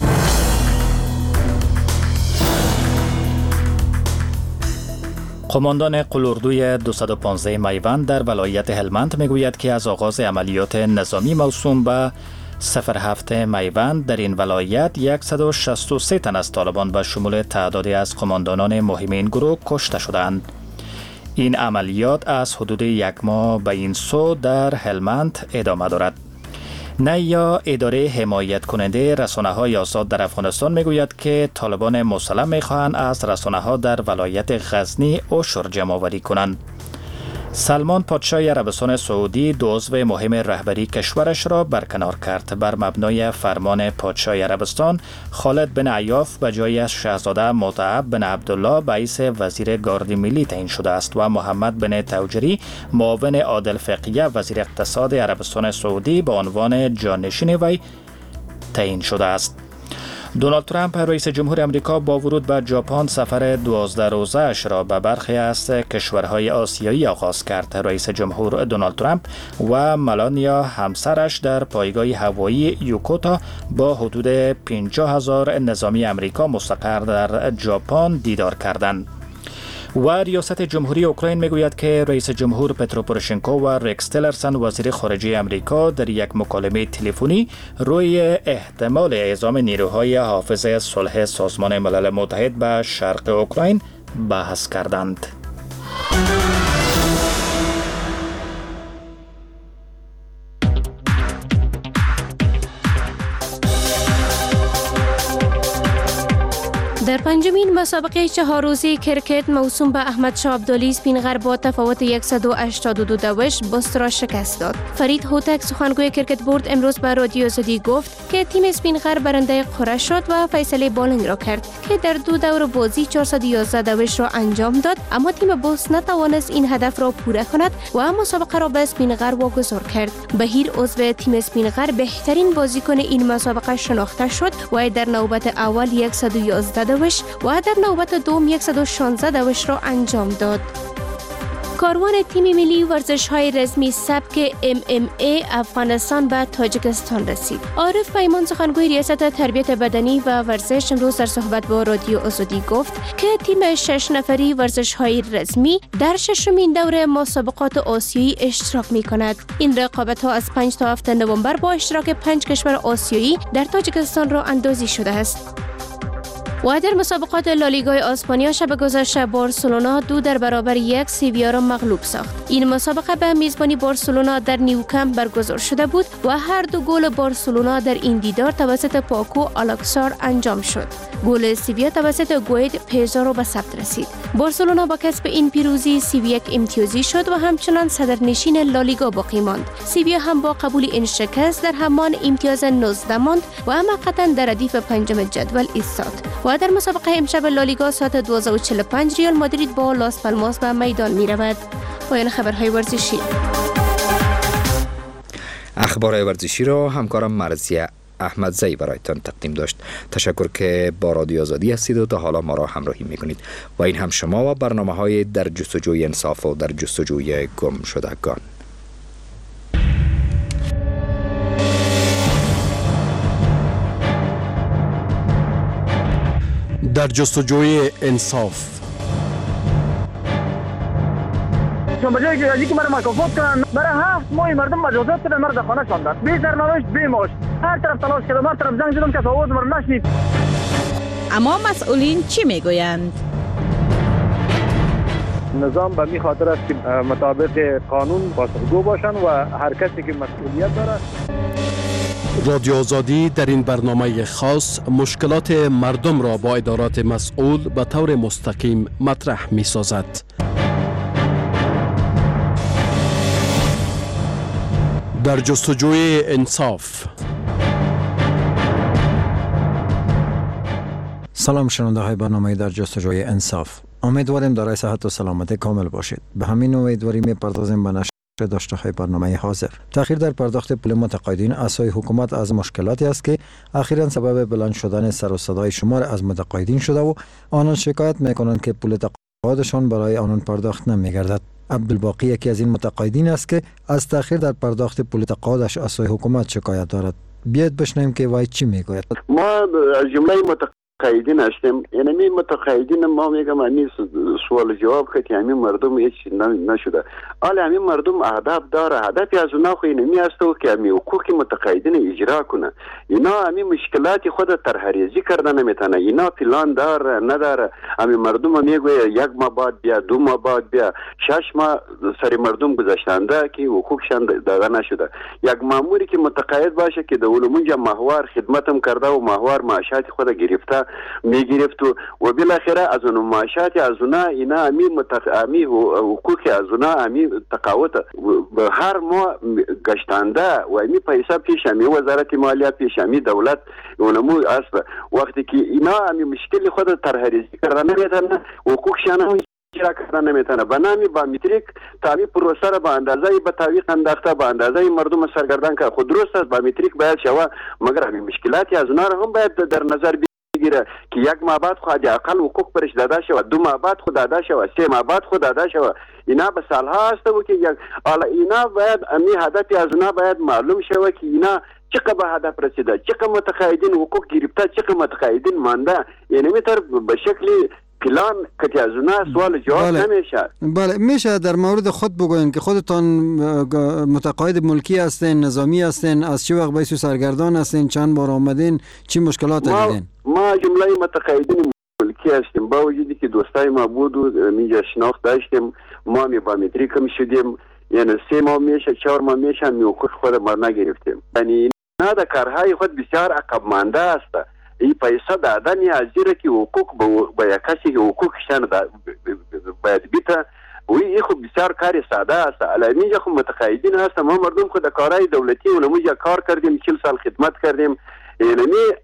قماندان قلاردوی 215 میوند در ولایت هلمند میگوید که از آغاز عملیات نظامی موسوم به 07 میوند در این ولایت 163 تن از طالبان به شمول تعدادی از قماندانان مهم این گروه کشته شدند. این عملیات از حدود 1 ماه به این سو در هلمند ادامه دارد. نیا اداره حمایت کننده رسانه‌های آزاد در افغانستان میگوید که طالبان مسلح میخواهند از رسانه‌ها در ولایت غزنی عشر جمع‌آوری کنند. سلمان پادشاه عربستان سعودی 2 عضو مهم رهبری کشورش را برکنار کرد. بر مبنای فرمان پادشاه عربستان، خالد بن عیاف به جای شاهزاده معتب بن عبدالله به حیث وزیر گارد ملی تعیین شده است و محمد بن توجیری معاون عادل فقیه وزیر اقتصاد عربستان سعودی به عنوان جانشین وی تعیین شده است. دونالد ترامپ رئیس جمهور امریکا با ورود به ژاپن سفر 12 روزه اش را به برخی از کشورهای آسیایی آغاز کرد. رئیس جمهور دونالد ترامپ و ملانیا همسرش در پایگاه هوایی یوکوتا با حدود 50,000 نظامی امریکا مستقر در ژاپن دیدار کردند. و ریاست جمهوری اوکراین میگوید که رئیس جمهور پترو پوروشنکو و رکس تیلرسن وزیر خارجه امریکا در یک مکالمه تلفنی روی احتمال اعزام نیروهای حافظ صلح سازمان ملل متحد به شرق اوکراین بحث کردند. در پنجمین مسابقه 4 روزه کرکت موسوم به احمد شاه عبدالی اسپینغر با تفاوت 182 دوش بست را شکست داد. فرید هوتک سخنگوی کرکت بورد امروز به رادیو آزادی گفت که تیم اسپینغر برنده قرعه شد و فیصله بالینگ را کرد که در 2 دور بازی 411 دوش را انجام داد، اما تیم بست نتوانست این هدف را پوره کند و مسابقه را به اسپینغر واگذار کرد. بهیر عضو تیم اسپینغر بهترین بازیکن این مسابقه شناخته شد و در نوبت اول 111 دوش و در نوبت دوم 116 دوش را انجام داد. کاروان تیم ملی ورزش‌های رسمی سبک MMA افغانستان به تاجیکستان رسید. عارف پیمان سخنگوی ریاست تربیت بدنی و ورزش امروز در صحبت با رادیو آزادی گفت که تیم 6 نفری ورزش‌های رسمی در 6مین دوره مسابقات آسیایی اشتراک می‌کند. این رقابت‌ها از 5 تا 7 نوامبر با اشتراک 5 کشور آسیایی در تاجیکستان راه اندازی شده است. و در مسابقات لالیگای اسپانیا شب گذشته بارسلونا 2-1 سیویا را مغلوب ساخت. این مسابقه به میزبانی بارسلونا در نیوکمپ برگزار شده بود و هر 2 گل بارسلونا در این دیدار توسط پاکو آلاکسار انجام شد. گل سیویا توسط گوید پیزارو به ثبت رسید. بارسلونا با کسب این پیروزی 31 امتیازی شد و همچنان صدرنشین لالیگا باقی ماند. سیویا هم با قبول این شکست در همان امتیاز 19 ماند و موقتا در ردیف 5 جدول ایستاد. و در مسابقه امشب لالیگا ساعت 12:45 ریال مادرید با لاس پالماس به میدان می رود. پایان خبرهای ورزشی. اخبار ورزشی را همکارم مرزیه احمدزی برایتان تقدیم داشت. تشکر که با رادیو آزادی هستید و تا حالا ما را همراهی میکنید و این هم شما و برنامه‌های در جستجوی انصاف و در جستجوی گم شدگان. در جستجوی انصاف. به جایی که ازی که مرا مکافات کنن، برای 7 ماه مردم مجازات کردن، مرا در خانه شاندن، بی سرنوشت بی معاش. هر طرف تلاش کردم، هر طرف زنگ زدم که آواز مرا نشنید. اما مسئولین چی میگویند؟ نظام به می خاطر است که مطابق قانون پاسخگو باشند و هر کسی که مسئولیت دارد. رادیو آزادی در این برنامه خاص مشکلات مردم را با ادارات مسئول به طور مستقیم مطرح می سازد. در جستجوی انصاف. سلام شنونده های برنامه در جستجوی انصاف. امیدواریم دارای صحت و سلامت کامل باشید. به همین امیدواری می‌پردازیم به نشر داشته های برنامه حاضر. تأخیر در پرداخت پول متقاعدین اسای حکومت از مشکلاتی است که اخیراً سبب بلند شدن سر و صدای شمار از متقاعدین شده و آنان شکایت می‌کنند که پول تقاعدشان برای آنان پرداخت نمی‌گردد. عبدالباقی یکی از این متقاعدین است که از تأخیر در پرداخت پول تقاعدش از سوی حکومت شکایت دارد. بیاید بشنویم که وای چی میگوید. ما از جمله متقاعدین هستیم. یعنی متقاعدین ما میگم همین سوال جواب که همین مردم هیچ نشده. حالا همین مردم اهداف داره. هدفی از اونها خو اینمی است که همین حقوق متقاعدین اجرا کنه. اینا همین مشکلات خود طرحریزی کردن نمیتونه. اینا پلان داره نداره. همین مردم میگه یک ماه بعد بیا، 2 ماه بعد بیا، 6 ماه سر مردم گذشتنده که حقوقشان داده نشده. یک ماموری که متقاعد باشه که دولمونجا ماهوار خدمتم کرده و ماهوار معاشات خود گرفته میگرفت و بالاخره از اون معاشات از اونها اینا امی حقوق از اونها امی تقاعد به هر ماه گشتنده و امی پیسه پیش امی وزارت مالیه پیش امی دولت اونمو است. وقتی که اینا امی مشکل خود طرحریزی کردن نمیتونه حقوقشان اجرا کردن نمیتونه. بنامی با متریک تابع پروسه را با اندازه به تعویق انداخته، با اندازه مردم سرگردان که خود درست است. با متریک باید شوه، مگر همین مشکلاتی از اونها هم باید در نظر بگیره که 1 ماه بعد خود اقل حقوق برش داده شود، 2 ماه بعد خود داده شود، 3 ماه بعد خود داده شود. اینا به سالها است و که حالا اینا باید امی هدفی از اونها باید معلوم شود که اینا چقدر به هدف رسیده، چقدر متقاعدین حقوق گرفته، چقدر متقاعدین مانده. یعنی میتر به شکل پلان که از اونها سوال جواب نمیشه. بله میشه در مورد خود بگوین که خودتان متقاعد ملکی هستین، نظامی هستین، از چه وقت بایسو سرگردان هستین، چند بار آمدین، چی مشکلات دیدین؟ ما جمله متقاعدین ملکی هستیم، با وجودی که دوستای ما بود و میجا شناخت داشتیم. ما می با متریکم شدیم، یعنی 3 ماه میشه 4 ماه میشه می حقوق خود ما نگرفتیم. یعنی نه در کارهای خود بسیار عقب مانده است. این پیسه دادن ازیره که حقوق به یک کسی که حقوقشان باید بیته و این خود بسیار کار ساده است. علمینجا خود متقاعدین هست. ما مردم خود کارهای دولتی و نموجا کار کردیم، 40 سال خدمت کردیم. یعنی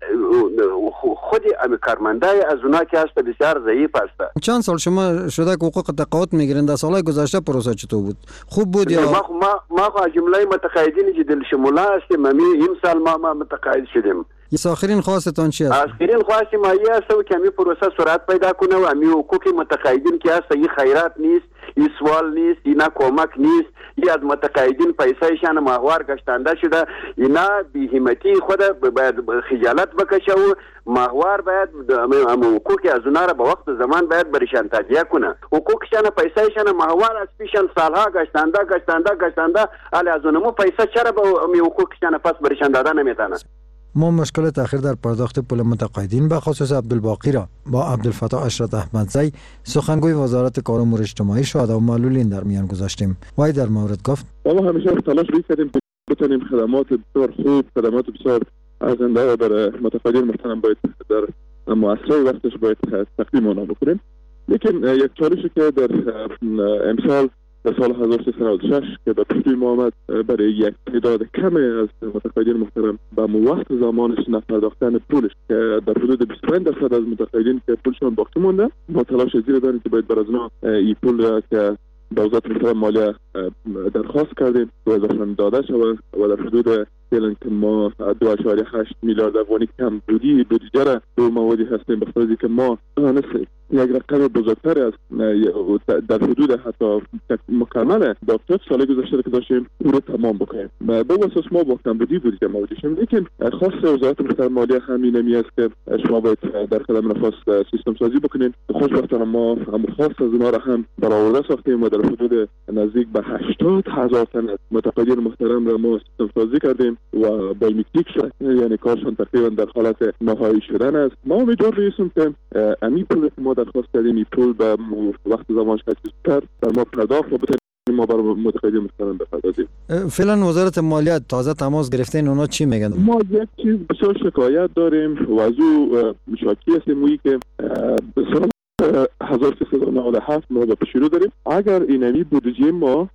خود کارمنده از اونا که هست بسیار ضعیف است. چند سال شما شده که حقوق تقاعد میگیرین؟ در سالهای گذشته پروسه چطور بود؟ خوب بود یا ما خو جمله متقاعدین که دل شموله هستیم. این سال ما متقاعد شدیم. آخرین خواستتان چی است؟ آخرین خواست ما این است که همین پروسه سرعت پیدا کنه و همین حقوق متقاعدین که هست این خیرات نیست، این سوال نیست، اینا کمک نیست. این از متقاعدین پیسهشان ماهوار گشتنده شده. اینا بی‌همتی خود باید خجالت بکشه و ماهوار باید حقوق از اونها را به وقت زمان باید برشان تادیه کنه. حقوقشان پیسهشان ماهوار از پیشان سالها گشتنده حالا از اونمو پیسه چرا به حقوقشان پس برشان داده نمیتونه؟ ما مشکل تأخیر در پرداخت پول متقاعدین به خصوص عبدالباقی را با عبدالفتاح اشرت احمدزی سخنگوی وزارت کار امور اجتماعی شهدا و معلولین در میان گذاشتیم. وای در مورد گفت ما همیشه تلاش می‌کردیم که بتونیم خدمات بسیار خوب، خدمات بسیار ارزنده برای متقاعدین محترم باید در مؤسسه وقتش باید تقدیم آنها بکنیم. لیکن یک چالشی که در امسال در سال 1396 که به پیش ما آمد برای یک تعداد کمی از متقاعدین محترم به وقت زمانش نپرداختن پولش که در حدود 25% از متقاعدین که پولشان باقی مونده، ما تلاش زیر داریم که باید بر از اونا این پول را که به وزارت محترم مالیه درخواست کردیم که وظیفه‌شان داده شود و در حدود فعلا که ما 2.8 میلیارد افغانی کم بودجه را به موادی هستیم، به خاطر که ما یک رقم بزرگتر از در حدود حتی مکمل با 4 سال گذشته که داشتیم او رو تمام بکنیم. به اساس ما با کمبودی بودجه موجود شدیم، لیکن خاص وزارت محترم مالیه همین است که شما باید در قدم نخست سیستم سازی بکنین. خوشبختانه ما هم خاص از اونها را هم برآورده ساختیم و در حدود نزدیک به 80,000 تن متقاعدین محترم را ما سیستم سازی کردیم و بایومتریک شد، یعنی کارشان تقریبا در حالت نهایی شدن است. ما امیدوار هستیم که امی پول ما درخواست کردیم این پول به وقت زمانش کمتر در ما پرداخت و بتونیم ما برای متقاعدین محترم بپردازیم. فعلا وزارت مالیه تازه تماس گرفتین، اونا چی میگن؟ ما یک چیز بسیار شکایت داریم و از او شاکی هستیم مویی که سال 1397 ما به شروع داریم. اگر اینمی بودجه ما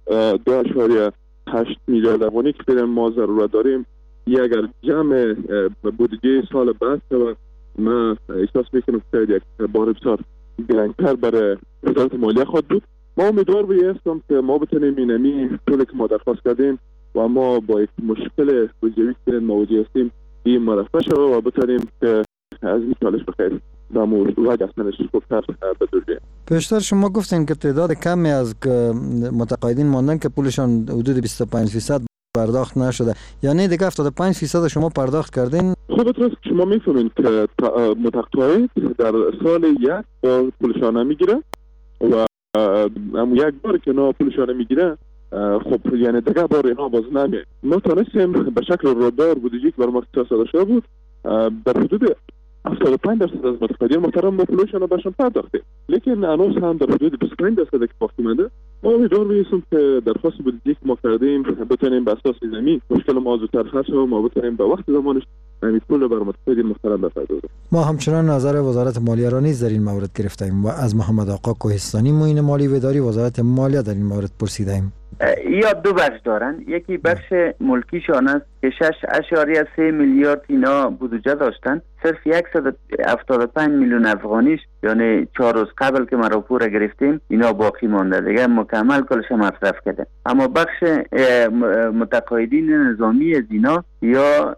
2.8 میلیارد افغانی که فعلا ما ضرورت داریم، اگر جمع بودجه سال بعد شود، ما احساس میکنم که یک بار بسیار گرانتر برای وزارت مالیه خواهد بود. ما امیدوار هستم که ما بتونیم اینمی پولی که ما درخواست کردیم و ما با یک مشکل بودجه‌ای که مواجه هستیم این مرفع شود و بتونیم که از این چالش بخیر دامو وجه اصلش خوبتر بدوزیم. پیشتر شما گفتین که تعداد کمی از متقاعدین ماندن که پولشان حدود 25% پرداخت نشده، یعنی دیگه 75% شما پرداخت کردین؟ خب درست شما میفهمین که متقاعد در سال یک بار پولشان نمیگیره و یک بار که اینا پولشان میگیره خب یعنی دیگه بار اینا باز نمیه. ما تانستیم به شکل رودار بودجه که بر ما اختصاص داده شده بود در حدود 75% از متقاعدین محترم ما پولشان رو برشان پرداختیم، لیکن هنوز هم در حدود 25% که باقی مونده. ما امیدوار هستیم که درخواست بودجه که ما کردیم بتونیم به اساس زمین مشکل ما زودتر حل شود و ما بتونیم به وقت زمانش همین پول بر متقاعدین محترم بپردازیم. ما همچنان نظر وزارت مالیه را نیز در این مورد گرفتیم و از محمد آقا کوهستانی معین مالی و اداری وزارت مالیه در این مورد پرسیدیم. یا دو بخش دارن. یکی بخش ملکیشان است که 6.3 میلیارد اینا بودجه داشتن، صرف 175 میلیون افغانیش یعنی 4 روز قبل که ما راپور گرفتیم اینا باقی مانده، دیگه مکمل کلش مصرف کرده. اما بخش متقاعدین نظامی از اینا یا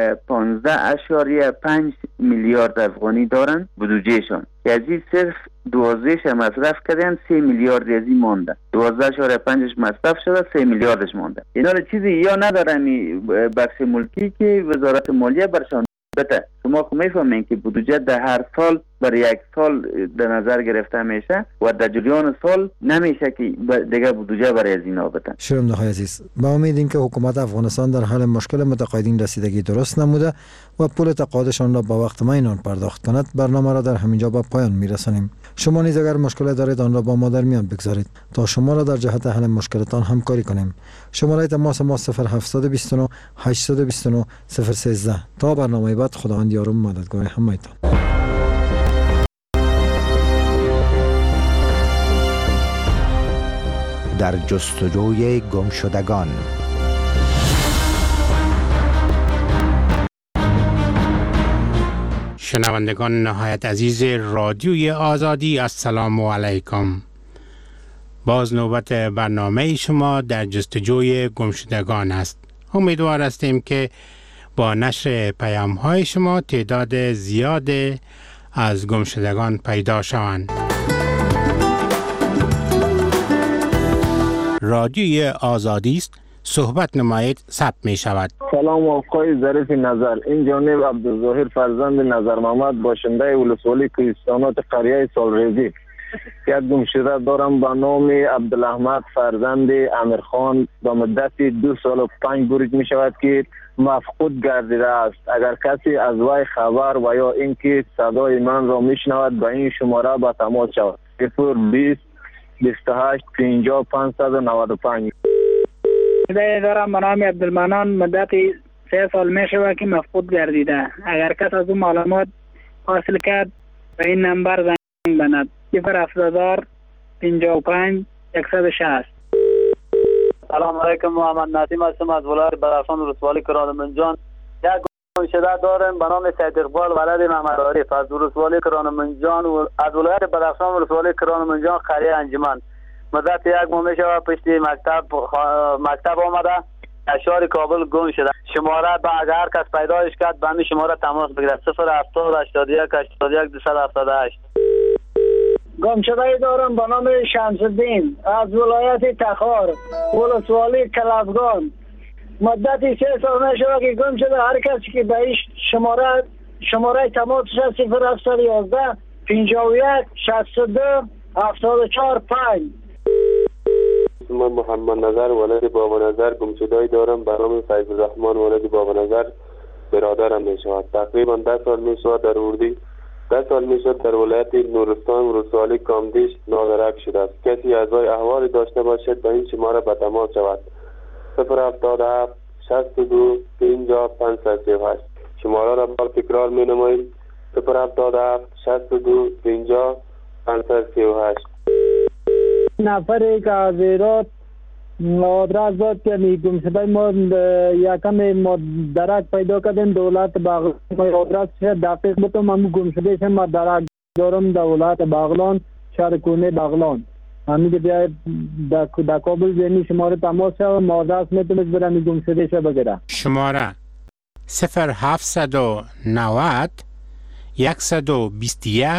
15.5 میلیارد افغانی دارن بودجهشان که از این صرف 12 مصرف کردن، 3 میلیارد از این مانده. 12.5 مصرف شده، 3 میلیاردش مانده. اینا رو چیزی یا ندارن بخش ملکی که وزارت مالیه برشان بده. شما خب میفهمین که بودجه در هر سال برای یک سال در نظر گرفته میشه و در جریان سال نمیشه که دیگه بودجه برای از اینا بده. شرمنده عزیز، با امید که حکومت افغانستان در حل مشکل متقاعدین رسیدگی درست نموده و پول تقاعدشان را با وقت معین پرداخت کند، برنامه را در همینجا به پایان میرسانیم. شما نیز اگر مشکل دارید آن را با ما در میان بگذارید تا شما را در جهت حل مشکلتان همکاری کنیم. شماره تماس ما 0729 829 013. تا برنامه بعد، خداوند یار و مددگار همه‌تان. در جستجوی گمشدگان. شنوندگان نهایت عزیز رادیوی آزادی، السلام علیکم. باز نوبت برنامه شما در جستجوی گمشدگان است. امیدوار هستیم که با نشر پیام های شما تعداد زیاد از گمشدگان پیدا شوند. رادیوی آزادی است، صحبت نمایید، ثبت می شود. سلام آقای ظریف نظر، این جانب عبدالظاهر فرزند نظر محمد، باشنده ولسوالی کوهستانات قریه سالریزی. یک گمشده دارم به نام عبدالاحمد فرزند امیرخان، به مدت 2 سال و 5 روز می شود که مفقود گردیده است. اگر کسی از وی خبر و یا اینکه صدای من را می شنود به این شماره به تماس شود. 020 28 50 595. دارم به نام عبدالمنان، مدت 3 سال می شود که مفقود گردیده. اگر کس از اون معلومات حاصل کرد به این نمبر زنگ بزند. 070 55 160. سلام علیکم، محمد نسیم هستم از ولایت بدخشان ولسوالی کران منجان. یک گمشده دارم به نام سید اقبال ولد محمد عارف از ولسوالی کران منجان و از ولایت بدخشان ولسوالی کران منجان قریه انجمن. مدت 1 ماه می شود پشت مکتب آمده شهر کابل گم شده. شماره با اگر هر کس پیدایش کرد به همین شماره تماس بگیرد 070 81 81 278. گم شده دارم به نام شمس الدین از ولایت تخار ولسوالی کلافگان. مدت 3 سال می شود که گم شده. هر کسی که به این شماره تماس 0711 51 62 74 5. من محمد نظر ولد بابا نظر گمشده دارم به نام فیض الرحمن ولد بابا نظر برادرم می شود. تقریبا 10 سال می شود در اردی 10 سال می شود در ولایت نورستان ولسوالی کامدیش نادرک شده است. کسی اعضای احوالی داشته باشد به این شماره به تماس شود 077 62 50 538. شماره را بار تکرار می نماییم 077 62 50 538. نفری که از ایراد آدرس داد که گم شده ما یکم ما درک پیدا کردیم دولت بغلان. آدرس دقیق بتم همون گم شده شم ما درک دارم دولت بغلان شهر کونه بغلان. همین که بیاید در کابل زنی شماره تماس شد ما آدرس میتونید برمی گم شده شد بگیره. شماره 0790 121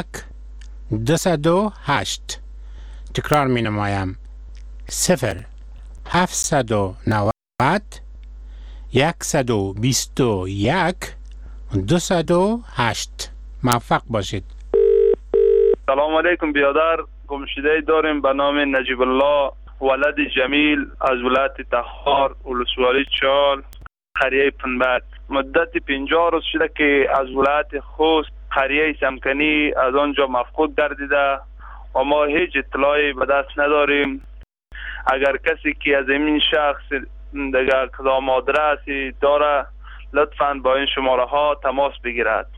208. تکرار می نمایم 0790 121 208. موفق باشید. سلام علیکم بیادر. گمشده داریم به نام نجیب الله ولد جمیل از ولایت تخار ولسوالی چال قریه پنبت. مدت 50 روز شده که از ولایت خوست قریه سمکنی از آنجا مفقود گردیده و ما هیچ اطلاعی به دست نداریم. اگر کسی که از این شخص دیگر کدام آدرسی داره لطفاً با این شماره ها تماس بگیرد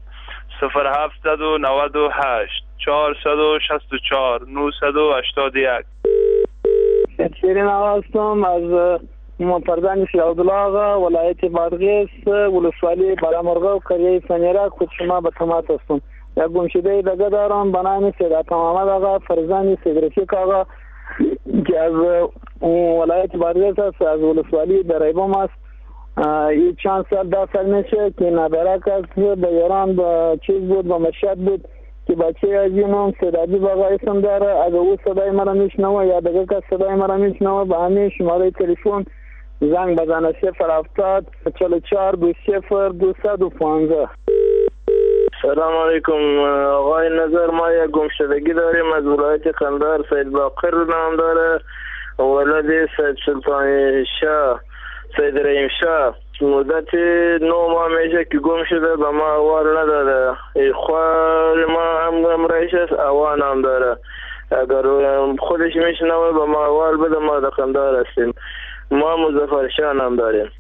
0798 464 981. شیرین هستم از فرزند شیخ عبدالله آقا ولایت بادغیس ولسوالی بالامرغه و قریه فنیرک خود شما به تماس هستم. یک گمشده دیگه دارم به نام سید محمد آقا فرزند سید رفیق آقا که از ولایت بادغیس است از ولسوالی دریبام است. این چند سال 10 سال میشه که ندارک است به ایران به چیز بود به مشهد بود که بچه از اینم سید آقا اسم داره. اگر او صدای مرا میشنوه یا دیگه کس صدای مرا میشنوه به همین شماره تلفن زنگ بزنه 070 44 20 215. سلام علیکم آقای نظر. ما یک گمشدگی داریم از ولایت قندهار. سید باقر نام داره ولد سید سلطان شاه سید رحیم شاه. مدت 9 ماه میشه که گم شده به ما احوال نداده. خوار ما هم رئیس است اوان هم داره. اگر خودش میشنوه به ما احوال بده ما در قندهار هستیم. ما مظفر شاه نام داریم.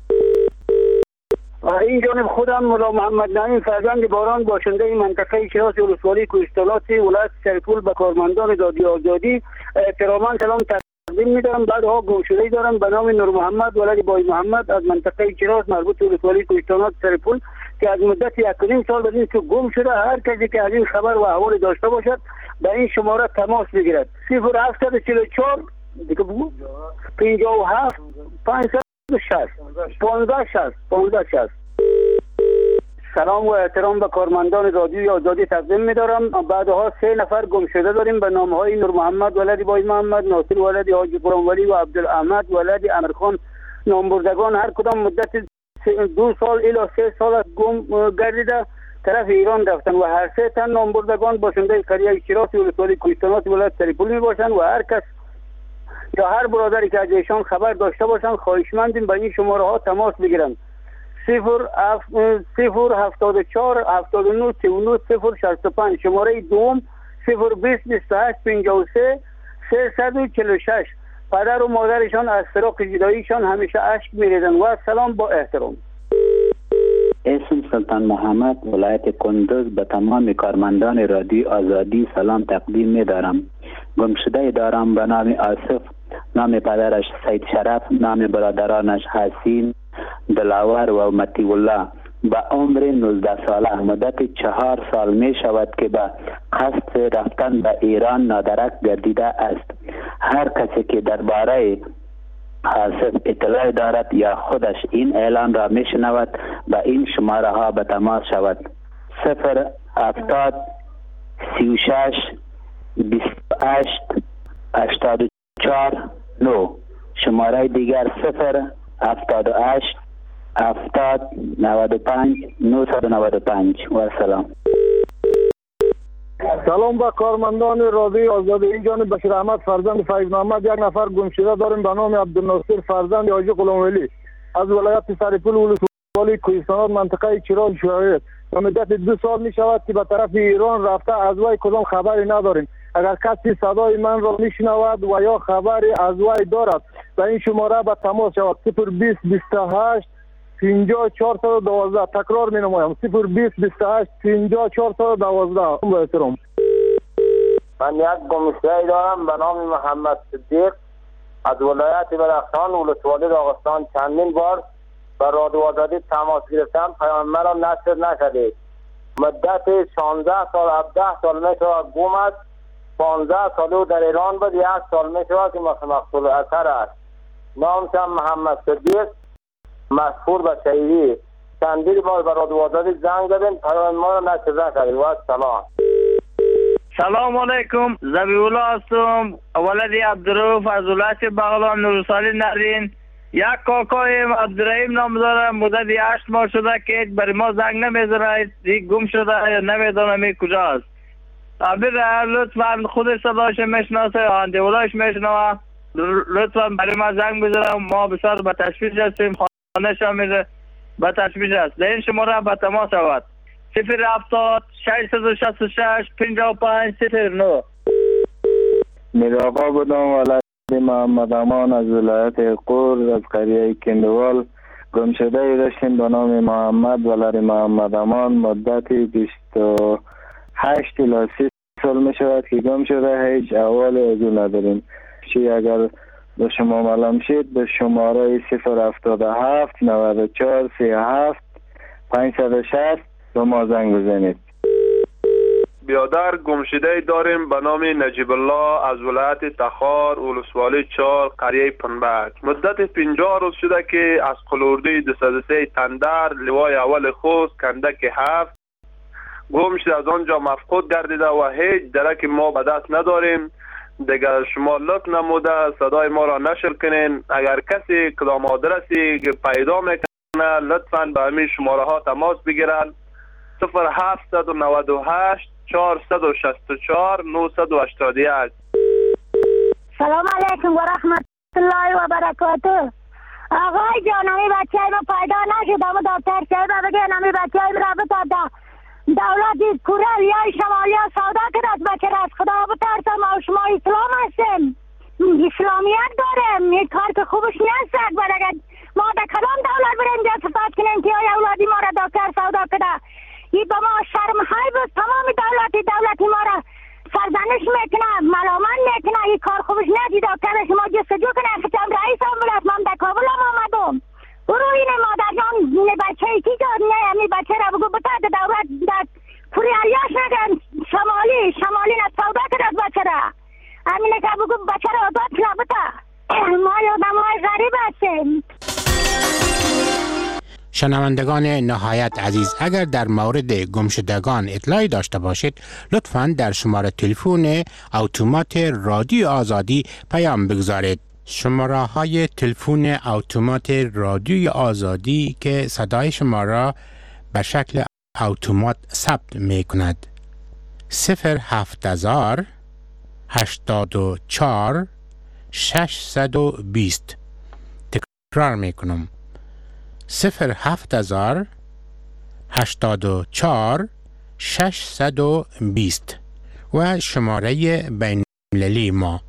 این جانب خودم مولا محمد نعیم فرزند باران باشنده منطقه شیراز ولسوالی کوهستانات ولایت سرپول به کارمندان دادی آزادی احتراما سلام تقدیم می‌دارم. بعدها گمشده‌ای دارم به نام نور محمد ولد بای محمد از منطقه شیراز مربوط ولسوالی کوهستانات سرپول که از مدت 1.5 سال بدین که گم شده. هر کسی که از این خبر و احوال داشته باشد به این شماره تماس بگیرد 0744 دیگه بگو 57 560. سلام و احترام به کارمندان رادیوی آزادی تقدیم می‌دارم. بعدها 3 نفر گم شده داریم به نام‌های نور محمد ولد بای محمد، ناصر ولد حاجی قرآنولی و عبدالاحمد ولد امیرخان نامبردگان. هر کدام مدت 2 سال الی 3 سال از گم گردیده طرف ایران رفتن و هر 3 تن نامبردگان باشنده قریه شیراز ولسوالی کوهستانات ولایت سرپول میباشند و هر کس یا هر برادری که از ایشان خبر داشته باشند خواهشمندیم به این شماره ها تماس بگیرند 074 79 39 065. شماره دوم 020 28 53 346. پدر و مادرشان از فراق جداییشان همیشه اشک میریزند و سلام با احترام. اسم سلطان محمد ولایت کندوز به تمام کارمندان رادیو آزادی سلام تقدیم می‌دارم. گمشده دارم به نام آصف، نام پدرش سید شرف، نام برادرانش حسین، دلاور و متی الله. به عمر 19 ساله مدت 4 سال می شود که به قصد رفتن به ایران نادرک گردیده است. هر کسی که درباره آصف اطلاع دارد یا خودش این اعلان را می شنود به این شماره ها به تماس شود: 070 36 28 84 9. شماره دیگر 078 70 95 995. و سلام. سلام به کارمندان رادیو آزادی. این جانب بشیر احمد فرزند فیض محمد. یک نفر گم شده داریم به نام عبدالناصر فرزند حاجی غلامولی از ولایت سرپل ولسوالی کوهستانات منطقه چرال شاهد. به مدت 2 سال می شود که به طرف ایران رفته. از وی کدام خبری نداریم. اگر کسی صدای من را می شنود و یا خبری از وی دارد به این شماره به تماس شود: 020 28 50 412. تکرار می نمایم: 020 28 50 412. با احترام. من یک گمشده دارم به نام محمد صدیق از ولایت بدخشان ولسوالی داغستان. چندین بار به رادیو آزادی تماس گرفتم، پیام مرا نشر نشده. مدت 16 سال 17 سال می شود گم است. 15 سال او در ایران بود. 1 سال می شود که مقتول اثر است. نامشم محمد صدیق، مشهور به شهیدی. چندین بار به رادیو آزادی زنگ زدیم، پیام ما را نشر نشده. و سلام. سلام علیکم. زبیولا هستم، ولد عبدالرؤوف از ولایت بغلان نورسالی نرین. یک کاکایم عبدالرحیم نام دارم. مدت 8 ماه شده که برای ما زنگ نمیزنه. گم شده یا نمیدونم کجاست. امیر لطفا خود صداش میشناسه، آندولایش میشنوه، لطفا برای ما زنگ بزنم. ما بسیار به تشویش هستیم. خانهش هم میره به تشویش است. در این شماره به تماس شود: 070 666 55 09. میر آقا بودم، ولد محمد امان از ولایت قور از قریه کندوال. گم شده داشتیم به نام محمد ولد محمد امان. مدت 28 الی 30 سال می شود که گم شده. هیچ احوال از او نداریم. اگر به شما معلوم شد به شماره 077 94 37 560 به ما زنگ بزنید. بیادر گمشده داریم به نام نجیب الله از ولایت تخار ولسوالی چال قریه پنبک. مدت 50 روز شده که از قلوردی 203 تندر لوای اول خوست کندک 7 گم شده. از آنجا مفقود گردیده و هیچ درک ما به دست نداریم. دیگر شما لطف نموده صدای ما را نشر کنین. اگر کسی کدام آدرسی پیدا میکنه لطفاً به همین شماره ها تماس بگیرن: 0798 464 981. سلام علیکم و رحمت الله و برکاته. آقای جان، همی بچه ما پیدا نشد. اما دکتر صاحب بگه همی بچه را بتاده. دولت کره یا شمالی ها سودا کرد بچه را از خدا بترسم. ما شما اسلام هستیم، اسلامیت داریم. این کار که خوبش نیست. اگر ما در کلام دولت بریم جا صفت کنیم که های اولادی ما را دکتر سودا کرده، این با ما شرم های بود. تمام دولتی ما را سرزنش میکنه، ملامت میکنه. این کار خوبش ندید. دکتر شما جستجو کنه. خطم رئیس هم بلد من در کابل هم آمدم. برو این مادر جان بچه ای کی داد؟ نه همی بچه را بگو بتا در دولت در پوری علیاش نگن. شمالی نسودا کرد بچه را. همینه که بگو بچه را آداد کنه بتا. ما یادم های غریب هستیم. شنوندگان نهایت عزیز، اگر در مورد گمشدگان اطلاعی داشته باشید لطفاً در شماره تلفن اتومات رادیو آزادی پیام بگذارید. شماره های تلفن اتومات رادیو آزادی که صدای شما را به شکل اتومات ثبت می کند: 070 84 620. تکرار می کنم: 070 84 620. و شماره بین المللی ما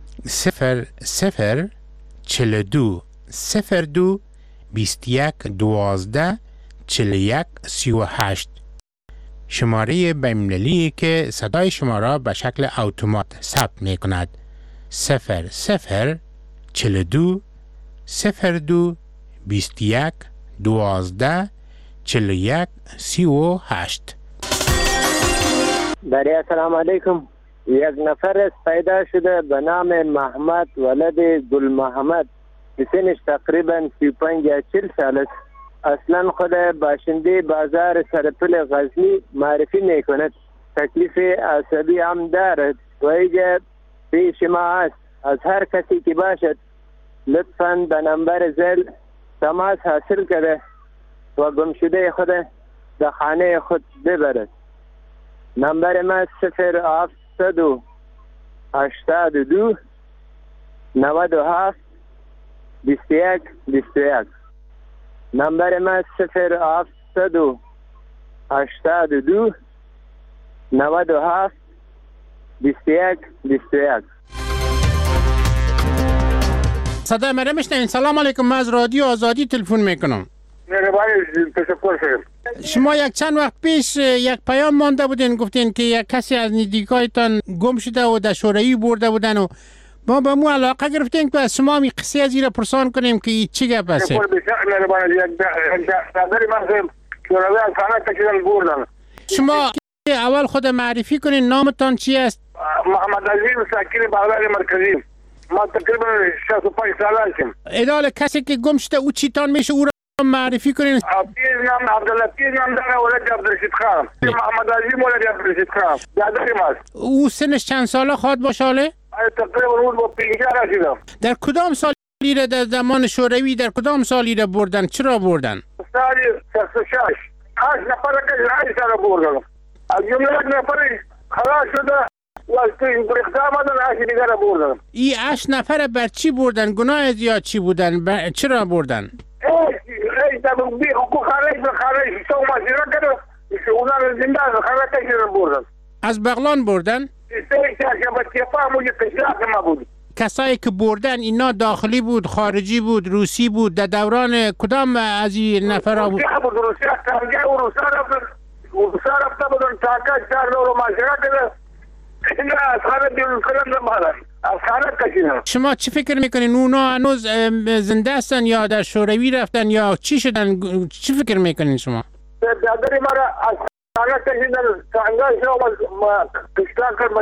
00 42 02 21 12 41 38. شماره بین‌المللی که صدای شما را به شکل اتومات ثبت می کند: 00 42 02 21 12 41 38. بله سلام علیکم. یک نفر است پیدا شده به نام محمد ولد گل محمد، سنش تقریبا 35 یا 40 سال است. اصلا خود باشنده بازار سرپل غزنی معرفی میکند. تکلیف عصبی هم دارد و اینجا پیش ما است. از هر کسی که باشد لطفاً به نمبر زل تماس حاصل کرده و گمشده خود به خانه خود ببرد. نمبر ما 082 97 21 21. نمبر ما 082 97 21 21. صدای مرا میشنوین؟ سلام علیکم، من از رادیو آزادی تلفن میکنم. شما یک چند وقت پیش یک پیام مانده بودین، گفتین که یک کسی از نزدیکایتان گم شده و در شوروی برده بودن و ما به مو علاقه گرفتیم که از شما می قصه از این پرسان کنیم که این چی گپ است. شما اول خود معرفی کنین، نامتان چی است؟ محمد عظیم ساکن بغداد مرکزی. ما تقریبا 65 سال هستم. ادال کسی که گم شده او چیتان میشه او را معرفی کنین. پیر نام عبداللطیف نام داره، ولد عبدالرشید خان. محمد عظیم ولد عبدالرشید خان. برادر ماست. او سنش چند ساله خواهد باشه؟ تقریبا اون با 50 رسیدم. در کدام سالی را در زمان شوروی در کدام سالی را بردن؟ چرا بردن؟ سال 66. 8 نفر که 8 سال بردن. از جمله یک نفر خلاص شده. ای 8 نفر بر چی بردن؟ گناه زیاد چی بودن؟ چرا بردن؟ از بغلان بردن؟ کسایی که بردن اینا داخلی بود، خارجی بود، روسی بود؟ در دوران کدام از این نفرها بود؟ روسا رفته بودن تاکا 4 دور معاشره کرده. شما چی فکر میکنین؟ اونا هنوز زنده هستن یا در شوروی رفتن یا چی شدن؟ چی فکر میکنین شما؟ برادری مرا از خانه کشیدن سانگاه شما کشتان کر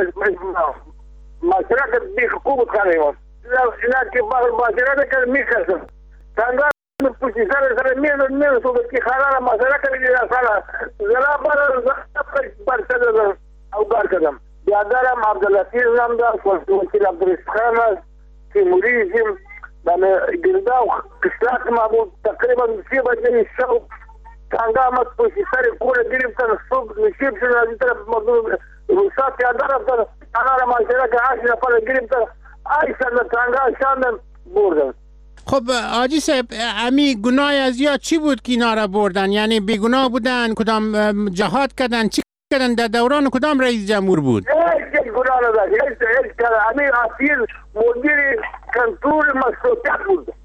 مشرق بی حکومت خانه ایمان اینا که مشرق کر میکرسن سانگاه پوشی سر میرن صورت کی خانه را مشرق کر دیگه سالا زلا برسد او بار کردم. بیادرم عبداللطیف نام دار، وکیل عبدالرشید خان است، تیموریزم گردا و قشلاق ما بود. تقریبا 3 بجه شب تانگا آمد پشت سر کوره گرفتن، صبح نشیب شدن از این طرف روسا پیاده رفتن، آنها را معاشره که 8 نفر گرفتن، آیستن تانگا شاندن بردن. خب حاجی صاحب، امی گناه از یا چی بود که اینا را بردن؟ یعنی بیگناه بودن؟ کدام جهاد کردن؟ چی کردن؟ در دوران کدام رئیس جمهور بود؟ هیچ گناه نداشت. امی اصیل مدیر کنترل مشروطیت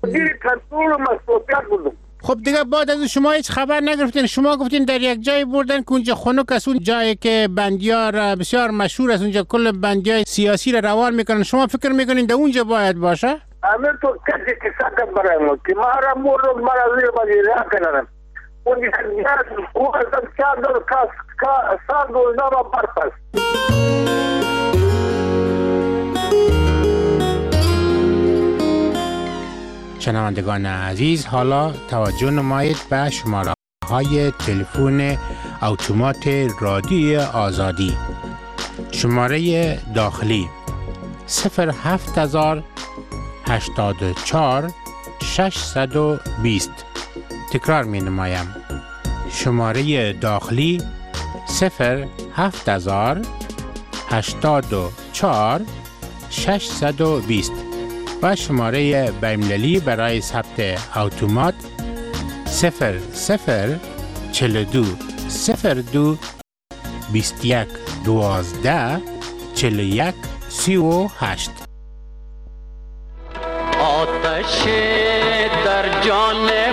بود. خب دیگه بعد از شما هیچ خبر نگرفتین؟ شما گفتین در یک جای بردن که اونجا خنک است، اون جایی که بندیار بسیار مشهور است، اونجا کل بندیای سیاسی را روان میکنن. شما فکر میکنین در اونجا باید باشه؟ امیر تو کسی که ساکت برای ما که ما را مورد مرا زیر بازی راه کنن اون دیگر او از چند دور سال روزنامه برپس. شنوندگان عزیز، حالا توجه نمایید به شماره های تلفن اتومات رادیو آزادی. شماره داخلی 07084 620. تکرار می نمایم. شماره داخلی 07084 620 و شماره بین‌المللی برای ثبت اتومات 0042 02 21 12 41 38. آتش در جان